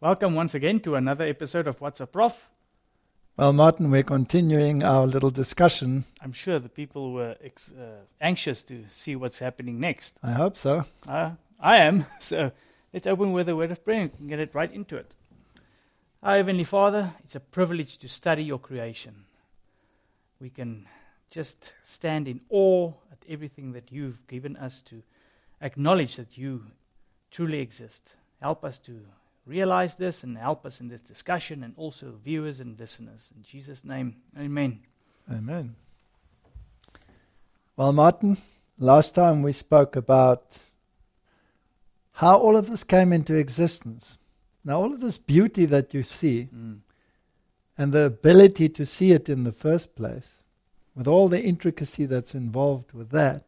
Welcome once again to another episode of What's a Prof? Well, Martin, we're continuing our little discussion. I'm sure the people were anxious to see what's happening next. I hope so. I am. So let's open with a word of prayer and get it right into it. Our Heavenly Father, it's a privilege to study your creation. We can just stand in awe at everything that you've given us, to acknowledge that you truly exist. Help us to realize this and help us in this discussion, and also viewers and listeners. In Jesus' name, amen. Amen. Well, Martin, last time we spoke about how all of this came into existence. Now, all of this beauty that you see and the ability to see it in the first place, with all the intricacy that's involved with that,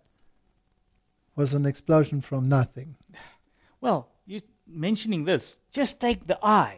was an explosion from nothing. Well, you mentioning this, just take the eye.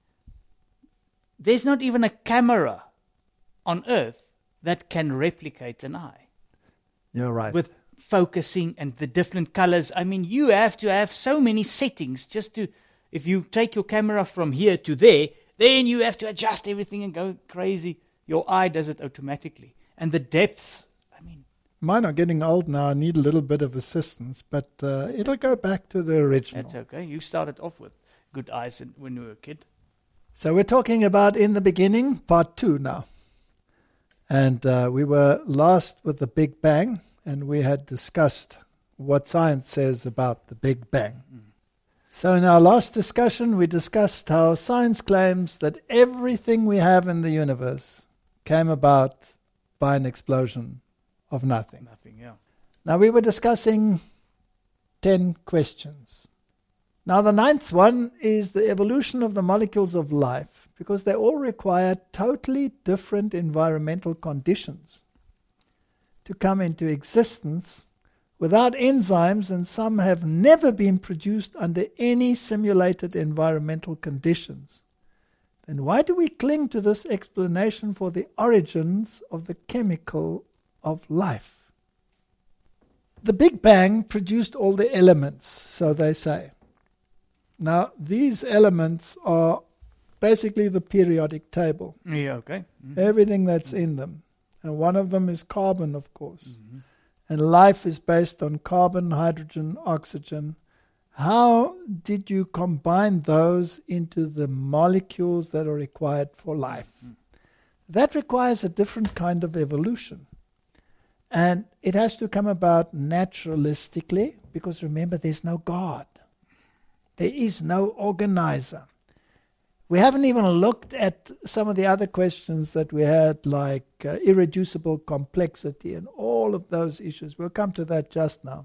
There's not even a camera on Earth that can replicate an eye. You're right. With focusing and the different colors. I mean, you have to have so many settings just to, if you take your camera from here to there, then you have to adjust everything and go crazy. Your eye does it automatically. And the depths, I mean. Mine are getting old now. I need a little bit of assistance, but it'll go back to the original. That's okay. You started off with good eyes when you were a kid. So we're talking about In the Beginning, part 2 now. And we were last with the Big Bang, and we had discussed what science says about the Big Bang. So in our last discussion, we discussed how science claims that everything we have in the universe came about by an explosion of nothing. Nothing, yeah. Now we were discussing 10 questions. Now the 9th one is the evolution of the molecules of life, because they all require totally different environmental conditions to come into existence without enzymes, and some have never been produced under any simulated environmental conditions. Then why do we cling to this explanation for the origins of the chemical of life? The Big Bang produced all the elements, so they say. Now, these elements are basically the periodic table. Yeah, okay. Everything that's in them. And one of them is carbon, of course. And life is based on carbon, hydrogen, oxygen. How did you combine those into the molecules that are required for life? That requires a different kind of evolution. And it has to come about naturalistically, because remember, there's no God. There is no organizer. We haven't even looked at some of the other questions that we had, like irreducible complexity and all of those issues. We'll come to that just now.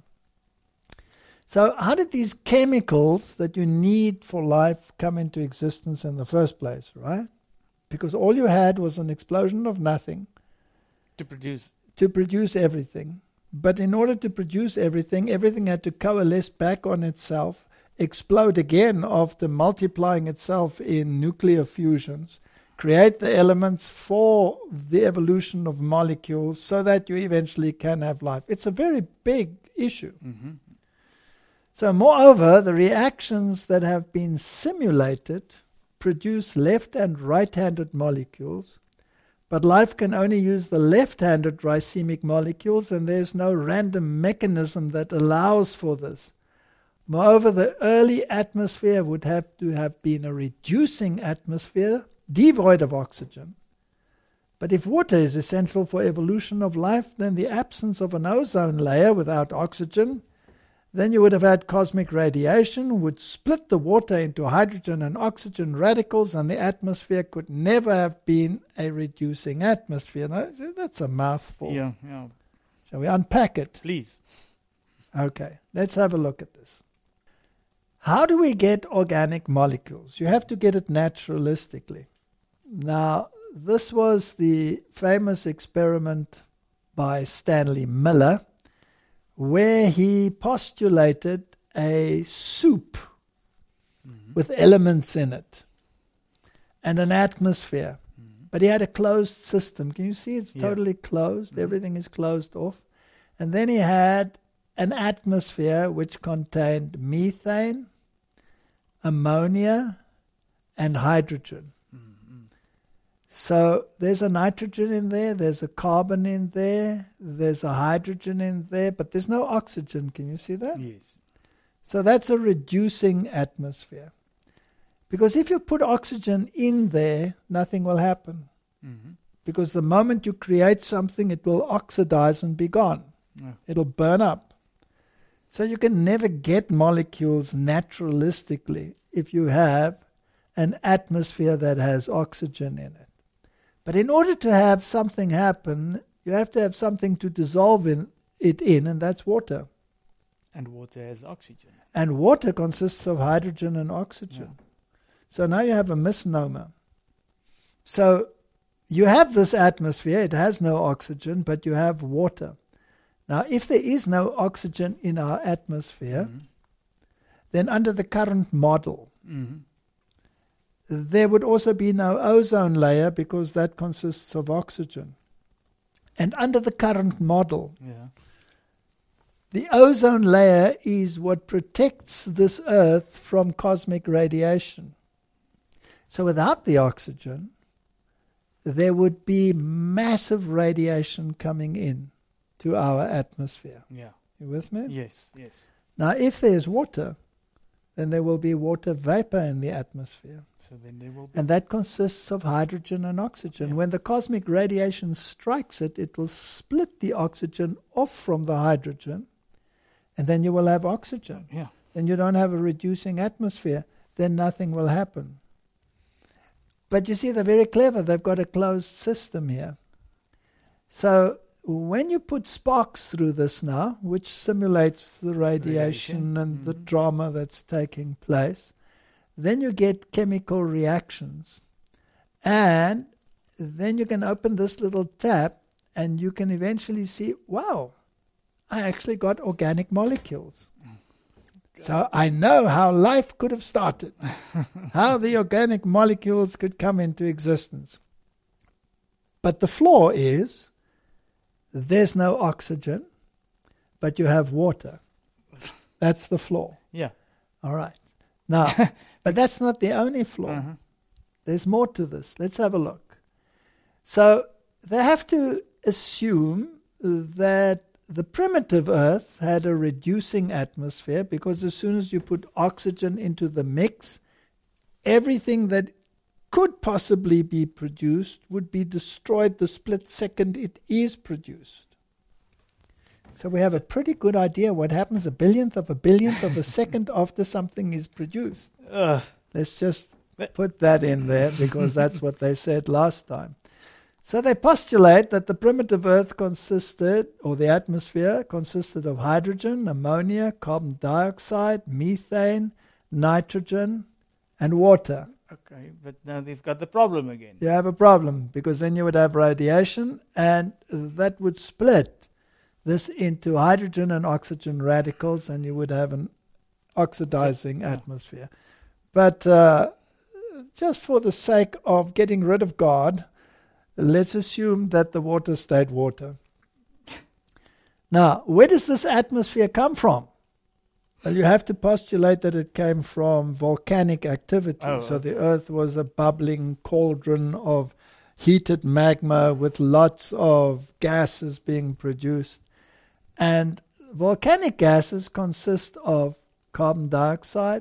So how did these chemicals that you need for life come into existence in the first place, right? Because all you had was an explosion of nothing. To produce everything. But in order to produce everything had to coalesce back on itself, explode again after multiplying itself in nuclear fusions, create the elements for the evolution of molecules so that you eventually can have life. It's a very big issue. So moreover, the reactions that have been simulated produce left and right-handed molecules, but life can only use the left-handed racemic molecules, and there's no random mechanism that allows for this. Moreover, the early atmosphere would have to have been a reducing atmosphere, devoid of oxygen. But if water is essential for evolution of life, then the absence of an ozone layer without oxygen, then you would have had cosmic radiation, would split the water into hydrogen and oxygen radicals, and the atmosphere could never have been a reducing atmosphere. Now, that's a mouthful. Yeah. Shall we unpack it? Please. Okay, let's have a look at this. How do we get organic molecules? You have to get it naturalistically. Now, this was the famous experiment by Stanley Miller, where he postulated a soup with elements in it and an atmosphere. But he had a closed system. Can you see it's totally closed? Everything is closed off. And then he had an atmosphere which contained methane, ammonia, and hydrogen. Mm-hmm. So there's a nitrogen in there, there's a carbon in there, there's a hydrogen in there, but there's no oxygen. Can you see that? Yes. So that's a reducing atmosphere. Because if you put oxygen in there, nothing will happen. Mm-hmm. Because the moment you create something, it will oxidize and be gone. Yeah. It'll burn up. So you can never get molecules naturalistically if you have an atmosphere that has oxygen in it. But in order to have something happen, you have to have something to dissolve it in, and that's water. And water has oxygen. And water consists of hydrogen and oxygen. Yeah. So now you have a misnomer. So you have this atmosphere, it has no oxygen, but you have water. Now, if there is no oxygen in our atmosphere, Mm-hmm. then under the current model, Mm-hmm. there would also be no ozone layer because that consists of oxygen. And under the current model, Yeah. the ozone layer is what protects this Earth from cosmic radiation. So without the oxygen, there would be massive radiation coming in to our atmosphere. Yeah. You with me? Yes. Yes. Now, if there's water, then there will be water vapor in the atmosphere. So then there will be. And that consists of hydrogen and oxygen. Yeah. When the cosmic radiation strikes it, it will split the oxygen off from the hydrogen, and then you will have oxygen. Yeah. Then you don't have a reducing atmosphere. Then nothing will happen. But you see, they're very clever. They've got a closed system here. So when you put sparks through this now, which simulates the radiation and the drama that's taking place, then you get chemical reactions. And then you can open this little tap and you can eventually see, wow, I actually got organic molecules. So I know how life could have started, how the organic molecules could come into existence. But the flaw is there's no oxygen, but you have water. That's the flaw. Yeah. All right. Now, but that's not the only flaw. Uh-huh. There's more to this. Let's have a look. So they have to assume that the primitive Earth had a reducing atmosphere because as soon as you put oxygen into the mix, everything that could possibly be produced would be destroyed the split second it is produced. So we have a pretty good idea what happens a billionth of a second after something is produced. Let's just put that in there because that's what they said last time. So they postulate that the primitive Earth consisted, or the atmosphere consisted of hydrogen, ammonia, carbon dioxide, methane, nitrogen, and water. Okay, but now they've got the problem again. You have a problem because then you would have radiation and that would split this into hydrogen and oxygen radicals and you would have an oxidizing atmosphere. But just for the sake of getting rid of God, let's assume that the water stayed water. Now, where does this atmosphere come from? Well, you have to postulate that it came from volcanic activity. So the Earth was a bubbling cauldron of heated magma with lots of gases being produced. And volcanic gases consist of carbon dioxide,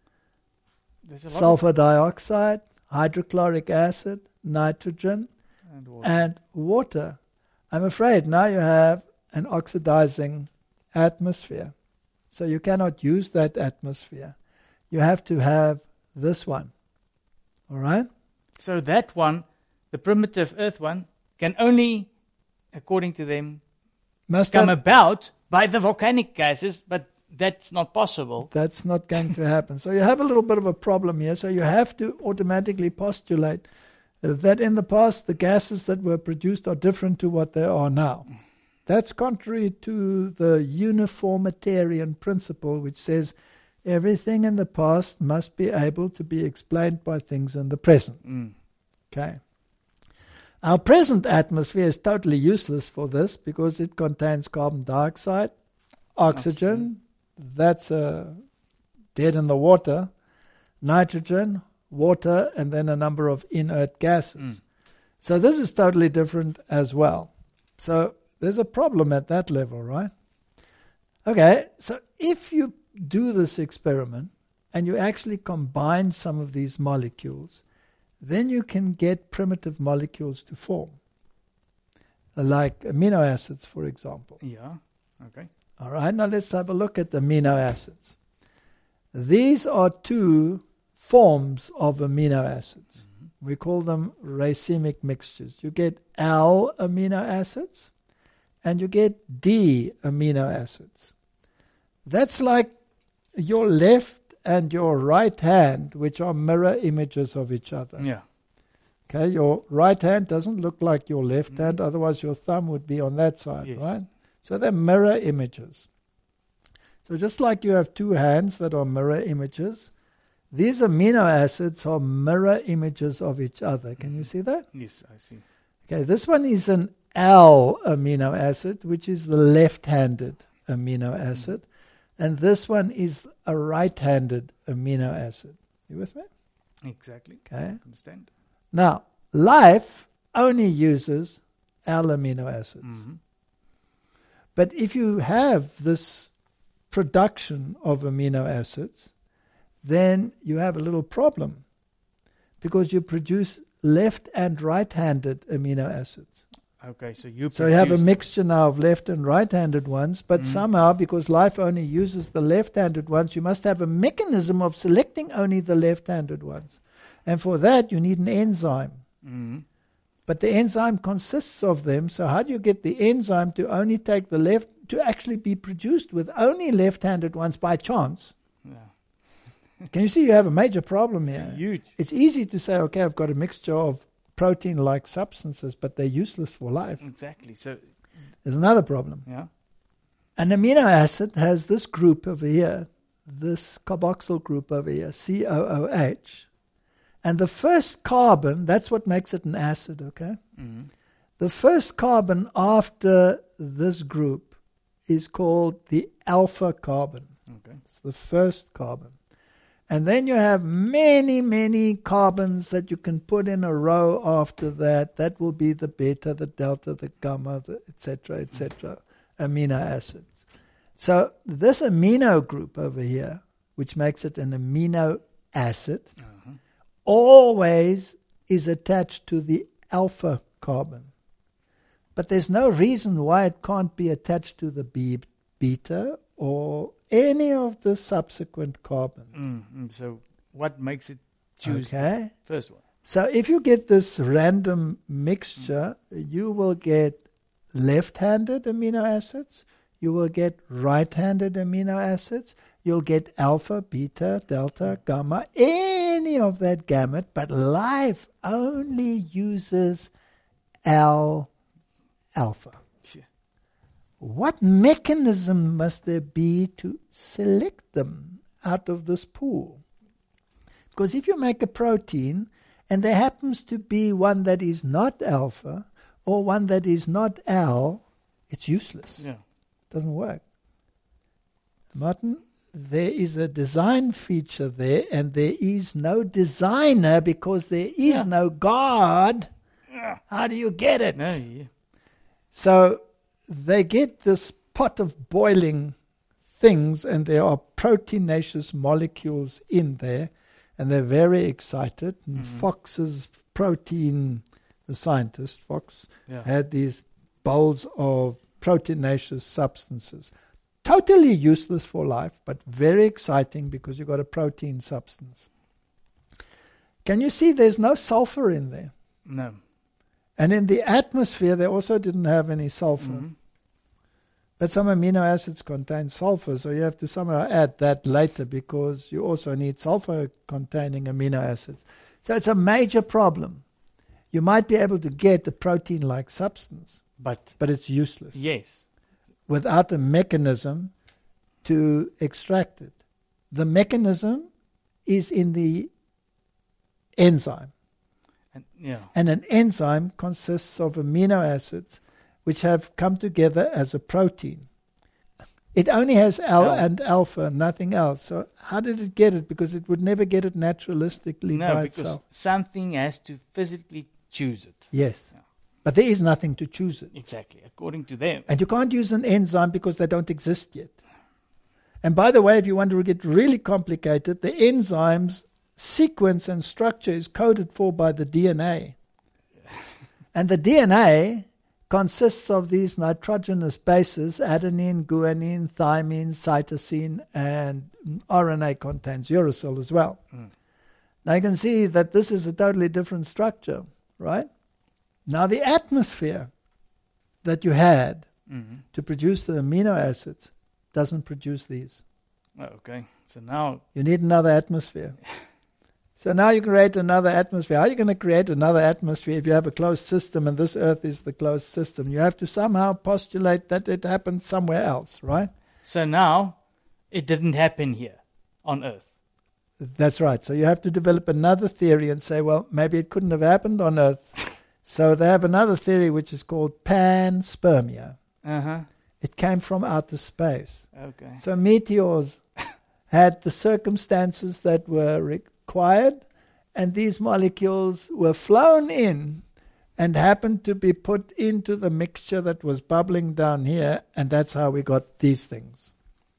sulfur dioxide, hydrochloric acid, nitrogen, and water. I'm afraid now you have an oxidizing atmosphere. So you cannot use that atmosphere. You have to have this one. All right? So that one, the primitive Earth one, can only, according to them, Must come have, about by the volcanic gases, but that's not possible. That's not going to happen. So you have a little bit of a problem here. So you have to automatically postulate that in the past the gases that were produced are different to what they are now. That's contrary to the uniformitarian principle, which says everything in the past must be able to be explained by things in the present. Okay. Our present atmosphere is totally useless for this because it contains carbon dioxide, oxygen, that's dead in the water, nitrogen, water, and then a number of inert gases. Mm. So this is totally different as well. So there's a problem at that level, right? Okay, so if you do this experiment and you actually combine some of these molecules, then you can get primitive molecules to form, like amino acids, for example. Yeah. Okay. All right, now let's have a look at amino acids. These are two forms of amino acids. Mm-hmm. We call them racemic mixtures. You get L amino acids and you get D amino acids. That's like your left and your right hand, which are mirror images of each other. Yeah. Okay, your right hand doesn't look like your left hand, otherwise your thumb would be on that side, Yes. right? So they're mirror images. So just like you have two hands that are mirror images, these amino acids are mirror images of each other. Can you see that? Yes, I see. Okay, this one is an L amino acid, which is the left-handed amino acid. And this one is a right-handed amino acid. You with me? Exactly. Okay. Understand? Now, life only uses L amino acids. Mm-hmm. But if you have this production of amino acids, then you have a little problem because you produce left and right-handed amino acids. Okay, so you have a mixture now of left and right-handed ones, but Mm. somehow, because life only uses the left-handed ones, you must have a mechanism of selecting only the left-handed ones. And for that, you need an enzyme. Mm-hmm. But the enzyme consists of them, so how do you get the enzyme to only take the left, to actually be produced with only left-handed ones by chance? Yeah. Can you see you have a major problem here? Huge. It's easy to say, okay, I've got a mixture of protein-like substances, but they're useless for life. Exactly. So, There's another problem. yeah. An amino acid has this group over here, this carboxyl group over here, COOH. And the first carbon, that's what makes it an acid, okay? Mm-hmm. The first carbon after this group is called the alpha carbon. Okay. It's the first carbon. And then you have many, many carbons that you can put in a row after that. That will be the beta, the delta, the gamma, the etc., amino acids. So this amino group over here, which makes it an amino acid, always is attached to the alpha carbon. But there's no reason why it can't be attached to the beta or any of the subsequent carbons. Mm-hmm. So what makes it choose Okay? the first one? So if you get this random mixture, you will get left-handed amino acids, you will get right-handed amino acids, you'll get alpha, beta, delta, gamma, any of that gamut, but life only uses alpha. Sure. What mechanism must there be to select them out of this pool? Because if you make a protein and there happens to be one that is not alpha or one that is not L, it's useless. Yeah. It doesn't work. Martin, there is a design feature there and there is no designer because there is no God. Yeah. How do you get it? No, yeah. So they get this pot of boiling things and there are proteinaceous molecules in there and they're very excited. And Fox's protein, the scientist, Fox, had these bowls of proteinaceous substances. Totally useless for life, but very exciting because you've got a protein substance. Can you see there's no sulfur in there? No. And in the atmosphere, they also didn't have any sulfur. Mm-hmm. But some amino acids contain sulfur, so you have to somehow add that later because you also need sulfur-containing amino acids. So it's a major problem. You might be able to get a protein-like substance, But it's useless yes. without a mechanism to extract it. The mechanism is in the enzyme. And, yeah. And an enzyme consists of amino acids which have come together as a protein. It only has L L. and alpha, nothing else. So how did it get it? Because it would never get it naturalistically No, by because itself. something has to physically choose it. Yes. Yeah. But there is nothing to choose it. Exactly, according to them. And you can't use an enzyme because they don't exist yet. And by the way, if you want to get really complicated, the enzyme's sequence and structure is coded for by the DNA. And the DNA consists of these nitrogenous bases, adenine, guanine, thymine, cytosine, and RNA contains uracil as well. Now you can see that this is a totally different structure, right? Now the atmosphere that you had to produce the amino acids doesn't produce these. Oh, okay, so now... You need another atmosphere. So now you create another atmosphere. How are you going to create another atmosphere if you have a closed system and this Earth is the closed system? You have to somehow postulate that it happened somewhere else, right? So now, it didn't happen here on Earth. That's right. So you have to develop another theory and say, well, maybe it couldn't have happened on Earth. So they have another theory which is called panspermia. It came from outer space. Okay. So meteors had the circumstances that were required, and these molecules were flown in and happened to be put into the mixture that was bubbling down here, and that's how we got these things.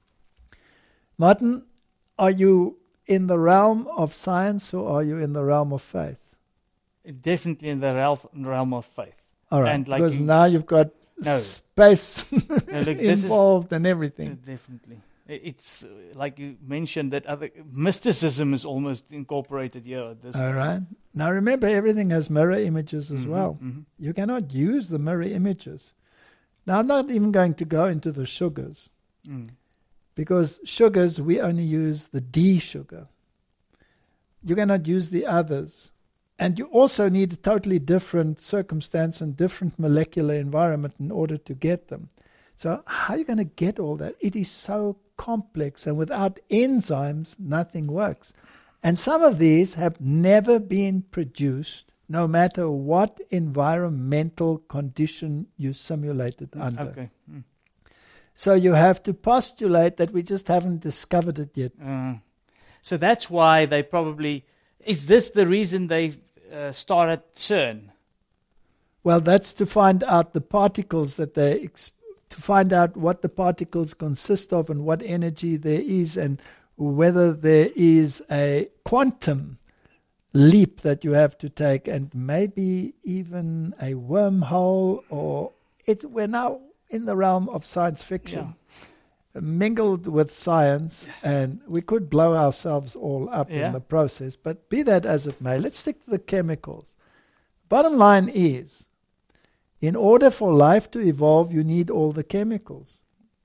Martin, are you in the realm of science or are you in the realm of faith? Definitely in the realm of faith. All right, And like because now you've got space No, look, this involved and everything. Definitely. It's like you mentioned that other mysticism is almost incorporated here. All right. Now remember, everything has mirror images as well. Mm-hmm. You cannot use the mirror images. Now I'm not even going to go into the sugars. Because sugars, we only use the D sugar. You cannot use the others. And you also need a totally different circumstance and different molecular environment in order to get them. So how are you going to get all that? It is so complex, and without enzymes, nothing works. And some of these have never been produced, no matter what environmental condition you simulated under. Okay. So you have to postulate that we just haven't discovered it yet. So that's why they probably... Is this the reason they started CERN? Well, that's to find out the particles that they... to find out what the particles consist of and what energy there is and whether there is a quantum leap that you have to take and maybe even a wormhole, or we're now in the realm of science fiction, mingled with science, and we could blow ourselves all up in the process. But be that as it may, let's stick to the chemicals. Bottom line is, in order for life to evolve, you need all the chemicals.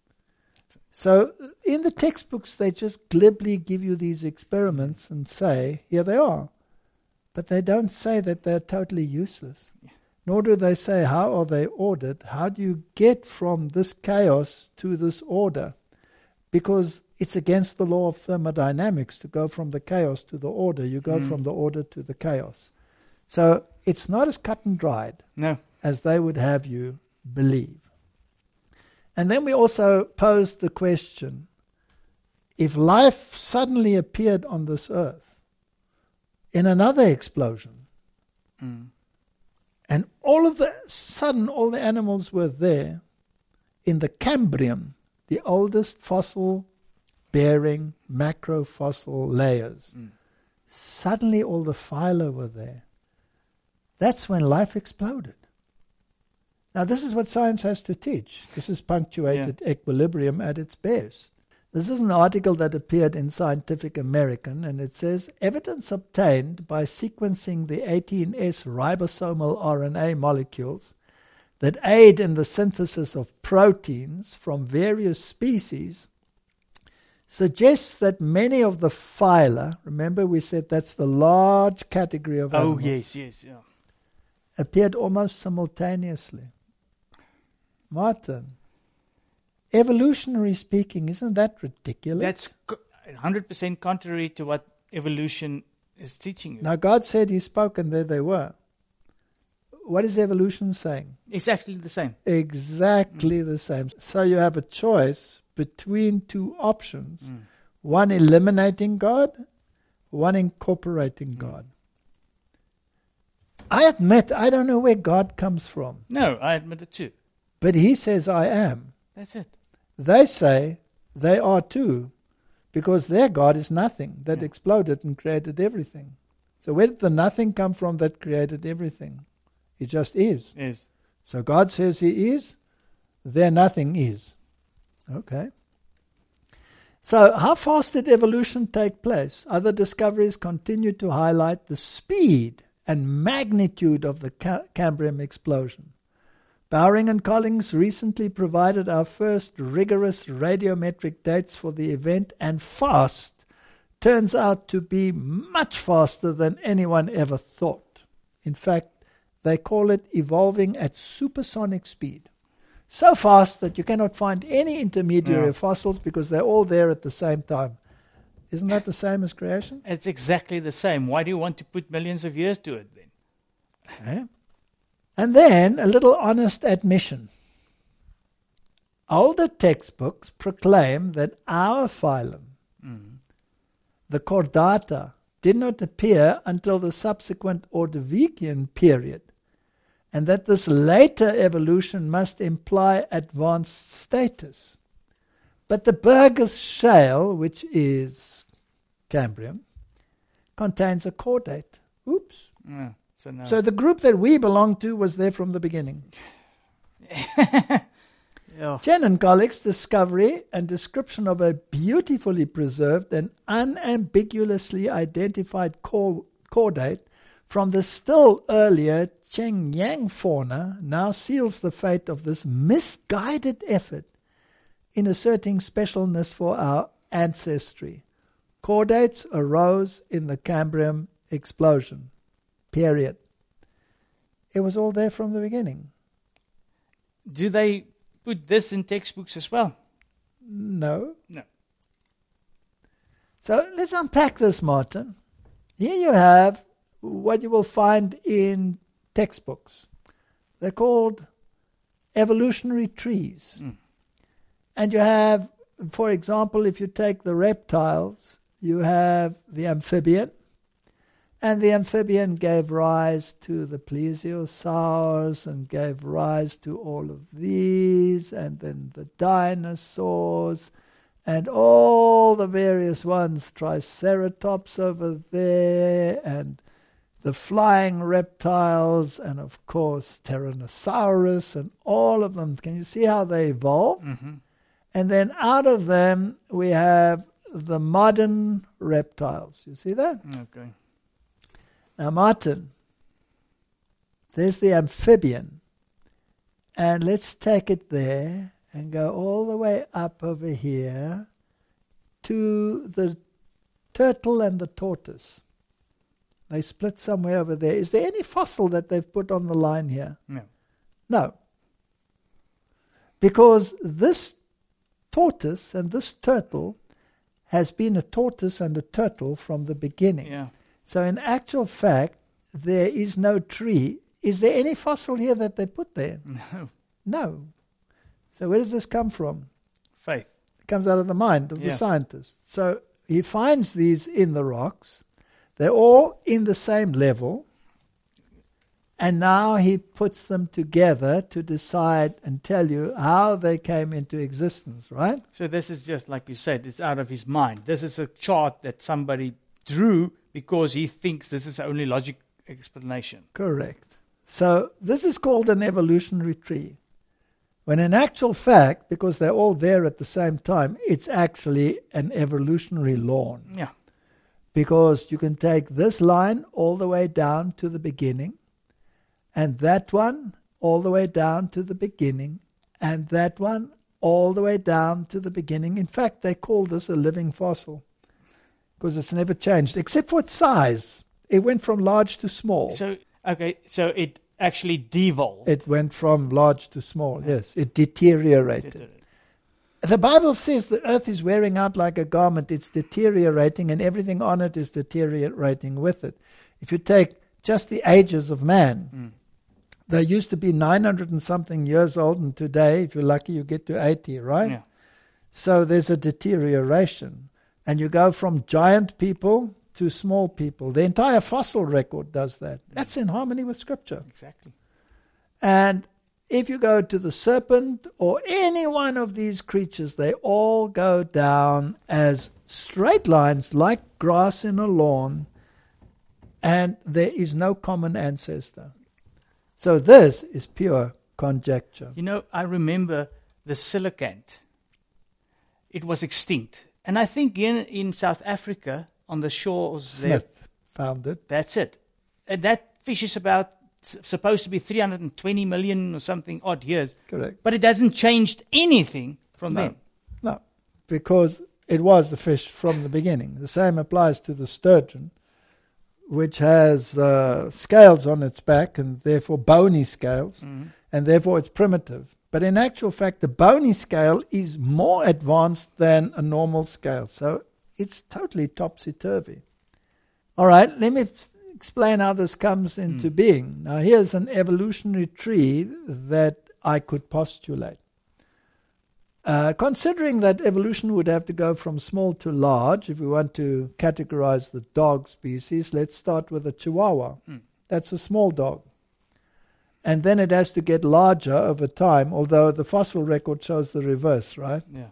So in the textbooks, they just glibly give you these experiments and say, here they are. But they don't say that they're totally useless. Nor do they say, how are they ordered? How do you get from this chaos to this order? Because it's against the law of thermodynamics to go from the chaos to the order. You go from the order to the chaos. So it's not as cut and dried as they would have you believe. And then we also posed the question, if life suddenly appeared on this earth in another explosion, and all of the sudden all the animals were there in the Cambrian, the oldest fossil-bearing macrofossil layers, suddenly all the phyla were there. That's when life exploded. Now, this is what science has to teach. This is punctuated equilibrium at its best. This is an article that appeared in Scientific American, and it says, evidence obtained by sequencing the 18S ribosomal RNA molecules that aid in the synthesis of proteins from various species suggests that many of the phyla, remember we said that's the large category of animals, appeared almost simultaneously. Martin, evolutionary speaking, isn't that ridiculous? That's 100% contrary to what evolution is teaching you. Now God said He spoke and there they were. What is evolution saying? It's actually the same. Exactly the same. So you have a choice between two options. One eliminating God, one incorporating God. I admit, I don't know where God comes from. No, I admit it too. But he says, I am. That's it. They say they are too, because their God is nothing that exploded and created everything. So where did the nothing come from that created everything? It just is. Yes. So God says he is, their nothing is. Okay. So how fast did evolution take place? Other discoveries continue to highlight the speed and magnitude of the Cambrian explosion. Bowring and Collins recently provided our first rigorous radiometric dates for the event, and fast turns out to be much faster than anyone ever thought. In fact, they call it evolving at supersonic speed. So fast that you cannot find any intermediary fossils because they're all there at the same time. Isn't that the same as creation? It's exactly the same. Why do you want to put millions of years to it then? Okay. And then a little honest admission. Older textbooks proclaim that our phylum, the Chordata, did not appear until the subsequent Ordovician period, and that this later evolution must imply advanced status. But the Burgess Shale, which is Cambrian, contains a chordate. Oops. Yeah, no. So the group that we belong to was there from the beginning. Chen and colleagues' discovery and description of a beautifully preserved and unambiguously identified chordate from the still earlier Chengyang fauna now seals the fate of this misguided effort in asserting specialness for our ancestry. Chordates arose in the Cambrian explosion. Period. It was all there from the beginning. Do they put this in textbooks as well? No. No. So let's unpack this, Martin. Here you have what you will find in textbooks. They're called evolutionary trees. And you have, for example, if you take the reptiles, you have the amphibian, and the amphibian gave rise to the plesiosaurs and gave rise to all of these, and then the dinosaurs, and all the various ones, Triceratops over there, and the flying reptiles, and of course Tyrannosaurus, and all of them. Can you see how they evolved? And then out of them we have the modern reptiles. You see that? Okay. Now, Martin, there's the amphibian. And let's take it there and go all the way up over here to the turtle and the tortoise. They split somewhere over there. Is there any fossil that they've put on the line here? No. No. Because this tortoise and this turtle has been a tortoise and a turtle from the beginning. Yeah. So in actual fact, there is no tree. Is there any fossil here that they put there? No. No. So where does this come from? Faith. It comes out of the mind of the scientist. So he finds these in the rocks. They're all in the same level. And now he puts them together to decide and tell you how they came into existence, right? So this is just like you said, it's out of his mind. This is a chart that somebody drew because he thinks this is the only logic explanation. Correct. So this is called an evolutionary tree. When in actual fact, because they're all there at the same time, it's actually an evolutionary lawn. Yeah. Because you can take this line all the way down to the beginning, and that one all the way down to the beginning, and that one all the way down to the beginning. In fact, they call this a living fossil because it's never changed, except for its size. It went from large to small. So it actually devolved. It went from large to small, yes. It deteriorated. The Bible says the earth is wearing out like a garment. It's deteriorating, and everything on it is deteriorating with it. If you take just the ages of man, they used to be 900 and something years old, and today, if you're lucky, you get to 80, right? Yeah. So there's a deterioration. And you go from giant people to small people. The entire fossil record does that. That's in harmony with Scripture. Exactly. And if you go to the serpent or any one of these creatures, they all go down as straight lines like grass in a lawn, and there is no common ancestor. So this is pure conjecture. You know, I remember the coelacanth. It was extinct. And I think in South Africa, on the shores Smith found it. that's it. And that fish is supposed to be 320 million or something odd years. Correct. But it hasn't changed anything from then. No, because it was the fish from the beginning. The same applies to the sturgeon, which has scales on its back and therefore bony scales, and therefore it's primitive. But in actual fact, the bony scale is more advanced than a normal scale. So it's totally topsy-turvy. All right, let me explain how this comes into being. Now, here's an evolutionary tree that I could postulate. Considering that evolution would have to go from small to large, if we want to categorize the dog species, let's start with a Chihuahua. That's a small dog. And then it has to get larger over time, although the fossil record shows the reverse, right? Yeah.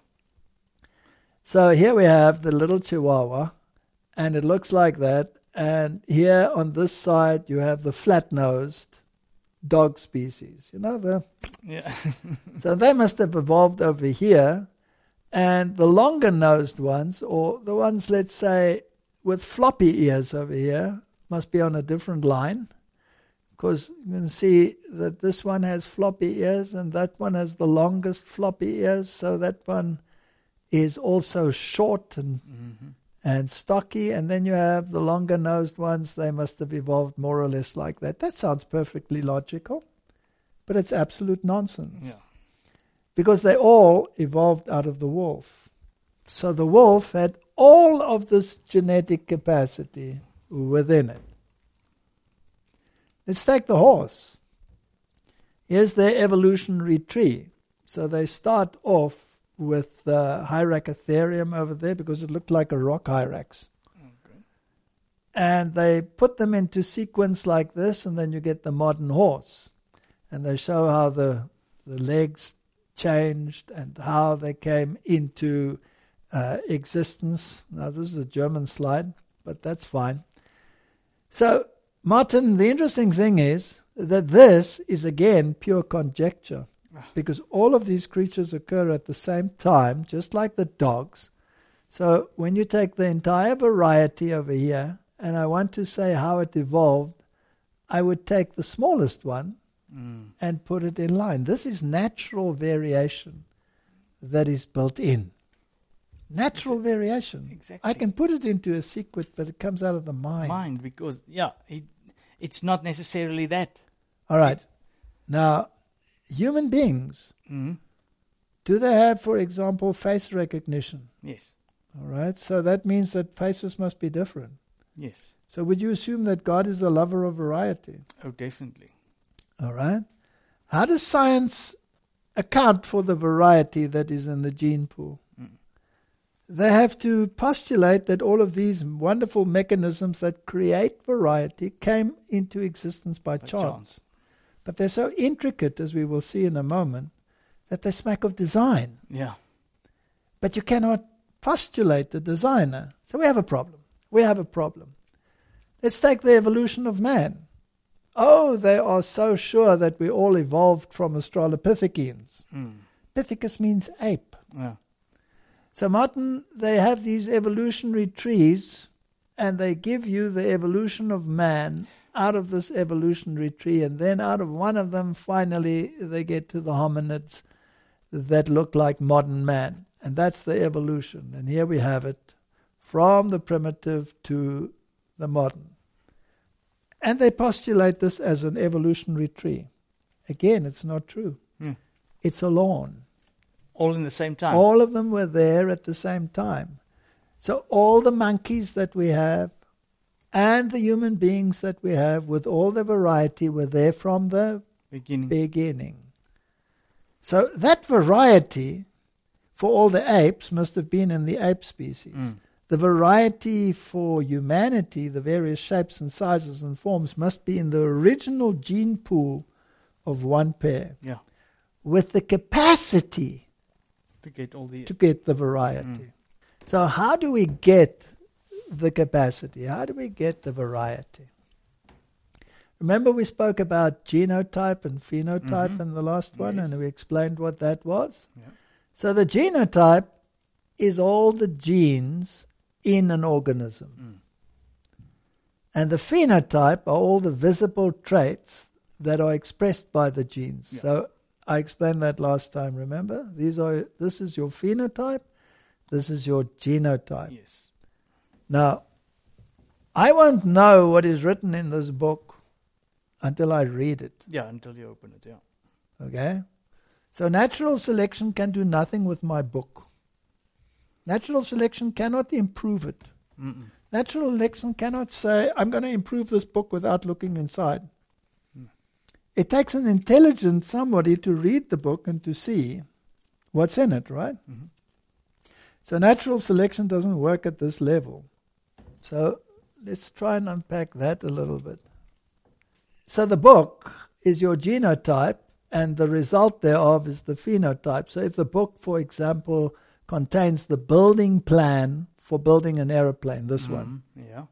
So here we have the little Chihuahua, and it looks like that. And here on this side, you have the flat-nosed dog species. You know, Yeah. so they must have evolved over here. And the longer-nosed ones, or the ones, let's say, with floppy ears over here, must be on a different line. Because you can see that this one has floppy ears and that one has the longest floppy ears. So that one is also short and stocky. And then you have the longer-nosed ones. They must have evolved more or less like that. That sounds perfectly logical, but it's absolute nonsense. Yeah. Because they all evolved out of the wolf. So the wolf had all of this genetic capacity within it. Let's take the horse. Here's their evolutionary tree. So they start off with Hyracotherium over there because it looked like a rock hyrax. Okay. And they put them into sequence like this, and then you get the modern horse. And they show how the legs changed and how they came into existence. Now, this is a German slide, but that's fine. So, Martin, the interesting thing is that this is again pure conjecture, because all of these creatures occur at the same time, just like the dogs. So when you take the entire variety over here, and I want to say how it evolved, I would take the smallest one and put it in line. This is natural variation that is built in. Natural variation. Exactly. I can put it into a sequence, but it comes out of the mind. Because, it's not necessarily that. All right. Now, human beings, do they have, for example, face recognition? Yes. All right. So that means that faces must be different. Yes. So would you assume that God is a lover of variety? Oh, definitely. All right. How does science account for the variety that is in the gene pool? They have to postulate that all of these wonderful mechanisms that create variety came into existence by chance. But they're so intricate, as we will see in a moment, that they smack of design. Yeah. But you cannot postulate the designer. So we have a problem. Let's take the evolution of man. Oh, they are so sure that we all evolved from Australopithecines. Pithecus means ape. Yeah. So, Martin, they have these evolutionary trees, and they give you the evolution of man out of this evolutionary tree, and then out of one of them, finally, they get to the hominids that look like modern man. And that's the evolution. And here we have it, from the primitive to the modern. And they postulate this as an evolutionary tree. Again, it's not true. It's a lawn. All in the same time. All of them were there at the same time. So all the monkeys that we have and the human beings that we have with all the variety were there from the beginning. So that variety for all the apes must have been in the ape species. The variety for humanity, the various shapes and sizes and forms, must be in the original gene pool of one pair, Yeah. with the capacity To get all the... to get the variety. So how do we get the capacity? How do we get the variety? Remember we spoke about genotype and phenotype in the last one, Yes. and we explained what that was? Yeah. So the genotype is all the genes in an organism. And the phenotype are all the visible traits that are expressed by the genes. Yeah. So I explained that last time, remember? This is your phenotype, this is your genotype. Yes. Now, I won't know what is written in this book until I read it, Yeah, until you open it, yeah. okay? So natural selection can do nothing with my book. Natural selection cannot improve it. Natural selection cannot say, I'm going to improve this book without looking inside. It takes an intelligent somebody to read the book and to see what's in it, right? So natural selection doesn't work at this level. So let's try and unpack that a little bit. So the book is your genotype, and the result thereof is the phenotype. So if the book, for example, contains the building plan for building an aeroplane, this one, Yeah.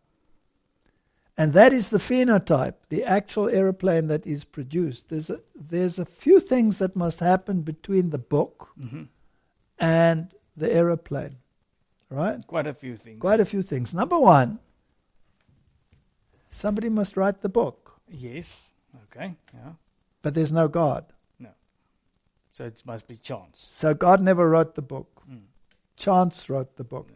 and that is the phenotype, the actual aeroplane that is produced. There's a few things that must happen between the book and the aeroplane, right? Quite a few things. Quite a few things. Number one, somebody must write the book, Yes. Okay. Yeah. but there's no God. No. So it must be chance. So God never wrote the book. Chance wrote the book.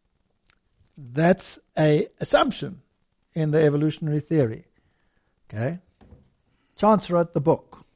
That's a assumption in the evolutionary theory. Okay? Chance wrote the book.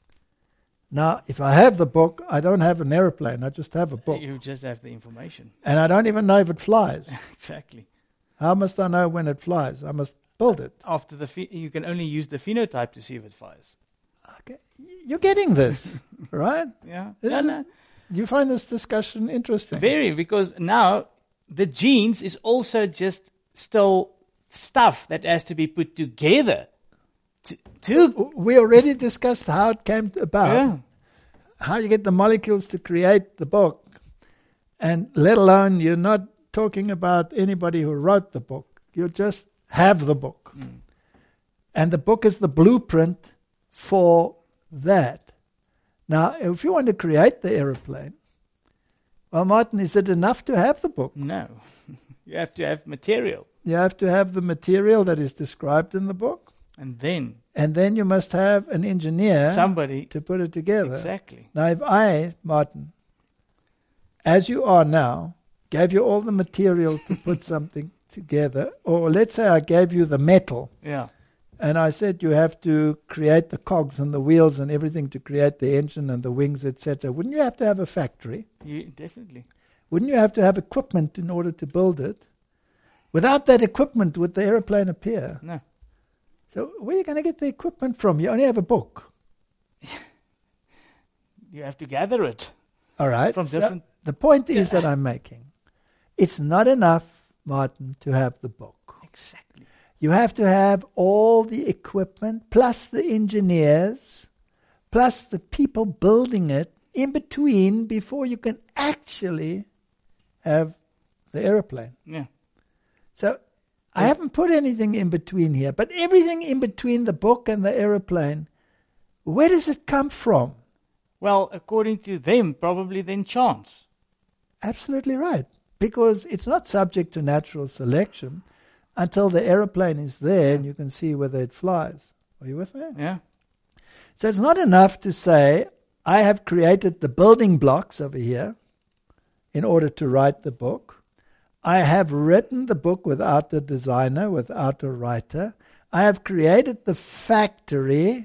Now, if I have the book, I don't have an aeroplane. I just have a book. You just have the information. And I don't even know if it flies. Exactly. How must I know when it flies? I must build it. After you can only use the phenotype to see if it flies. Okay. You're getting this, right? Yeah. This No, is- no. You find this discussion interesting? Very, because now the genes is also just still stuff that has to be put together to We already discussed how it came about. yeah. How you get the molecules to create the book, and let alone you're not talking about anybody who wrote the book. You just have the book. And the book is the blueprint for that. Now, if you want to create the aeroplane, well, Martin, is it enough to have the book? No. You have to have material. You have to have the material that is described in the book, And then you must have an engineer somebody to put it together. exactly. Now, if I, Martin, as you are now, gave you all the material to put something together, or let's say I gave you the metal, Yeah. and I said you have to create the cogs and the wheels and everything to create the engine and the wings, etc., wouldn't you have to have a factory? You definitely. Wouldn't you have to have equipment in order to build it? Without that equipment, would the aeroplane appear? No. So where are you going to get the equipment from? You only have a book. You have to gather it All right. from So different. the point is that I'm making, it's not enough, Martin, to have the book. Exactly. You have to have all the equipment, plus the engineers, plus the people building it in between before you can actually have the aeroplane. Yeah. So I haven't put anything in between here, but everything in between the book and the aeroplane, where does it come from? Well, according to them, probably then chance. Absolutely right. Because it's not subject to natural selection until the aeroplane is there and you can see whether it flies. Are you with me? Yeah. So it's not enough to say, I have created the building blocks over here in order to write the book. I have written the book without a designer, without a writer. I have created the factory,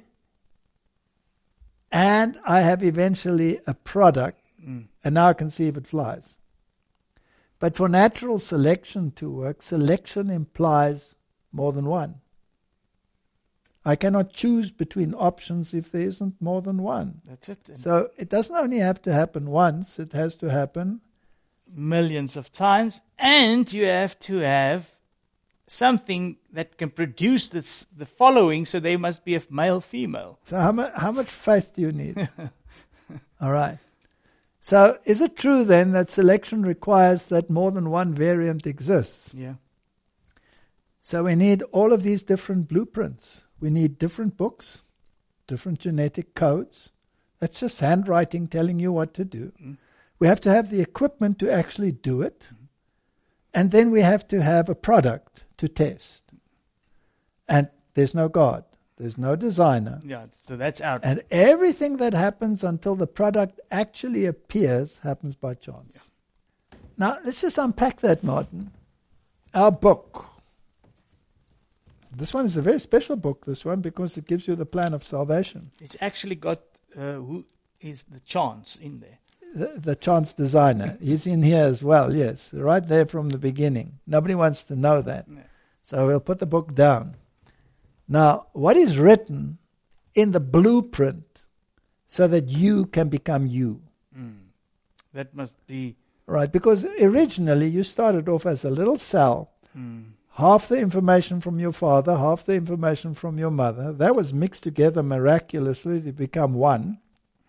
and I have eventually a product, and now I can see if it flies. But for natural selection to work, selection implies more than one. I cannot choose between options if there isn't more than one. That's it. And So it doesn't only have to happen once, it has to happen. millions of times, and you have to have something that can produce the following, so they must be a male, female. So how much faith do you need? All right. So is it true then that selection requires that more than one variant exists? Yeah. So we need all of these different blueprints. We need different books, different genetic codes. That's just handwriting telling you what to do. We have to have the equipment to actually do it. And then we have to have a product to test. And there's no God. There's no designer. Yeah, so that's out. And everything that happens until the product actually appears happens by chance. Yeah. Now, let's just unpack that, Martin. Our book. This one is a very special book, this one, because it gives you the plan of salvation. It's actually got who is the chance in there. The chance designer. He's in here as well, yes. Right there from the beginning. Nobody wants to know that. Yeah. So we'll put the book down. Now, what is written in the blueprint so that you can become you? That must be... Right, because originally you started off as a little cell. Half the information from your father, half the information from your mother. That was mixed together miraculously to become one.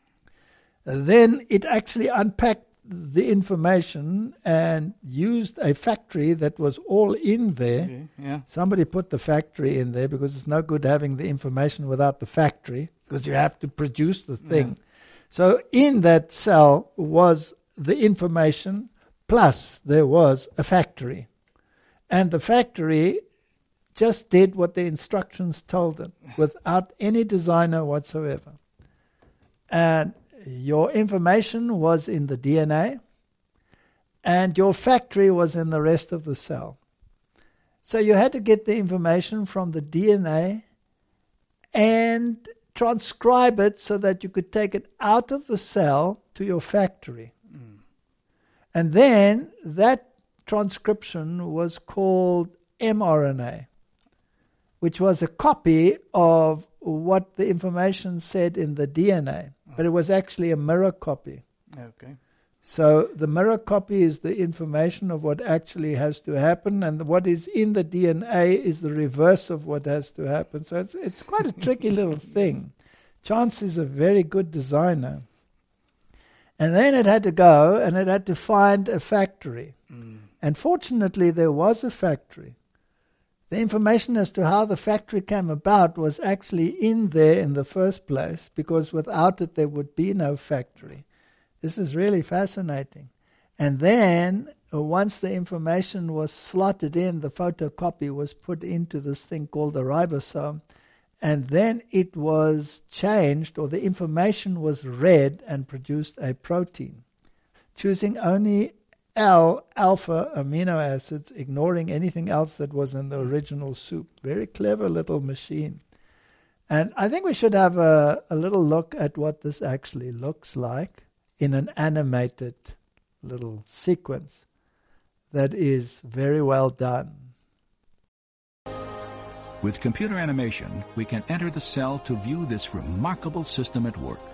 Then it actually unpacked the information and used a factory that was all in there. Okay, yeah. Somebody put the factory in there because it's no good having the information without the factory, because you have to produce the thing. Yeah. So in that cell was the information, plus there was a factory. And the factory just did what the instructions told it without any designer whatsoever. And your information was in the DNA, and your factory was in the rest of the cell. So you had to get the information from the DNA and transcribe it so that you could take it out of the cell to your factory. And then that transcription was called mRNA, which was a copy of what the information said in the DNA. But it was actually a mirror copy. Okay. So the mirror copy is the information of what actually has to happen, and what is in the DNA is the reverse of what has to happen. So it's quite a tricky little thing. Chance is a very good designer. And then it had to go and it had to find a factory. And fortunately there was a factory. The information as to how the factory came about was actually in there in the first place, because without it there would be no factory. This is really fascinating. And then once the information was slotted in, the photocopy was put into this thing called the ribosome, and then it was changed, or the information was read and produced a protein, choosing only alpha amino acids, ignoring anything else that was in the original soup. Very clever little machine. And I think we should have a little look at what this actually looks like in an animated little sequence that is very well done. With computer animation, we can enter the cell to view this remarkable system at work.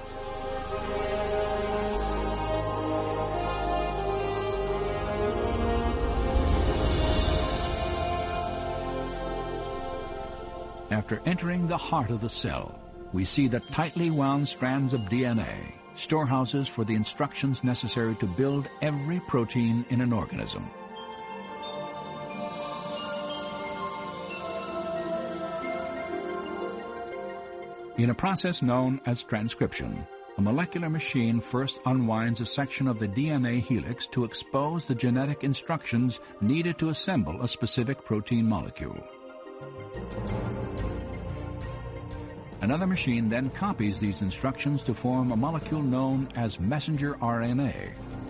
After entering the heart of the cell, we see the tightly wound strands of DNA, storehouses for the instructions necessary to build every protein in an organism. In a process known as transcription, a molecular machine first unwinds a section of the DNA helix to expose the genetic instructions needed to assemble a specific protein molecule. Another machine then copies these instructions to form a molecule known as messenger RNA.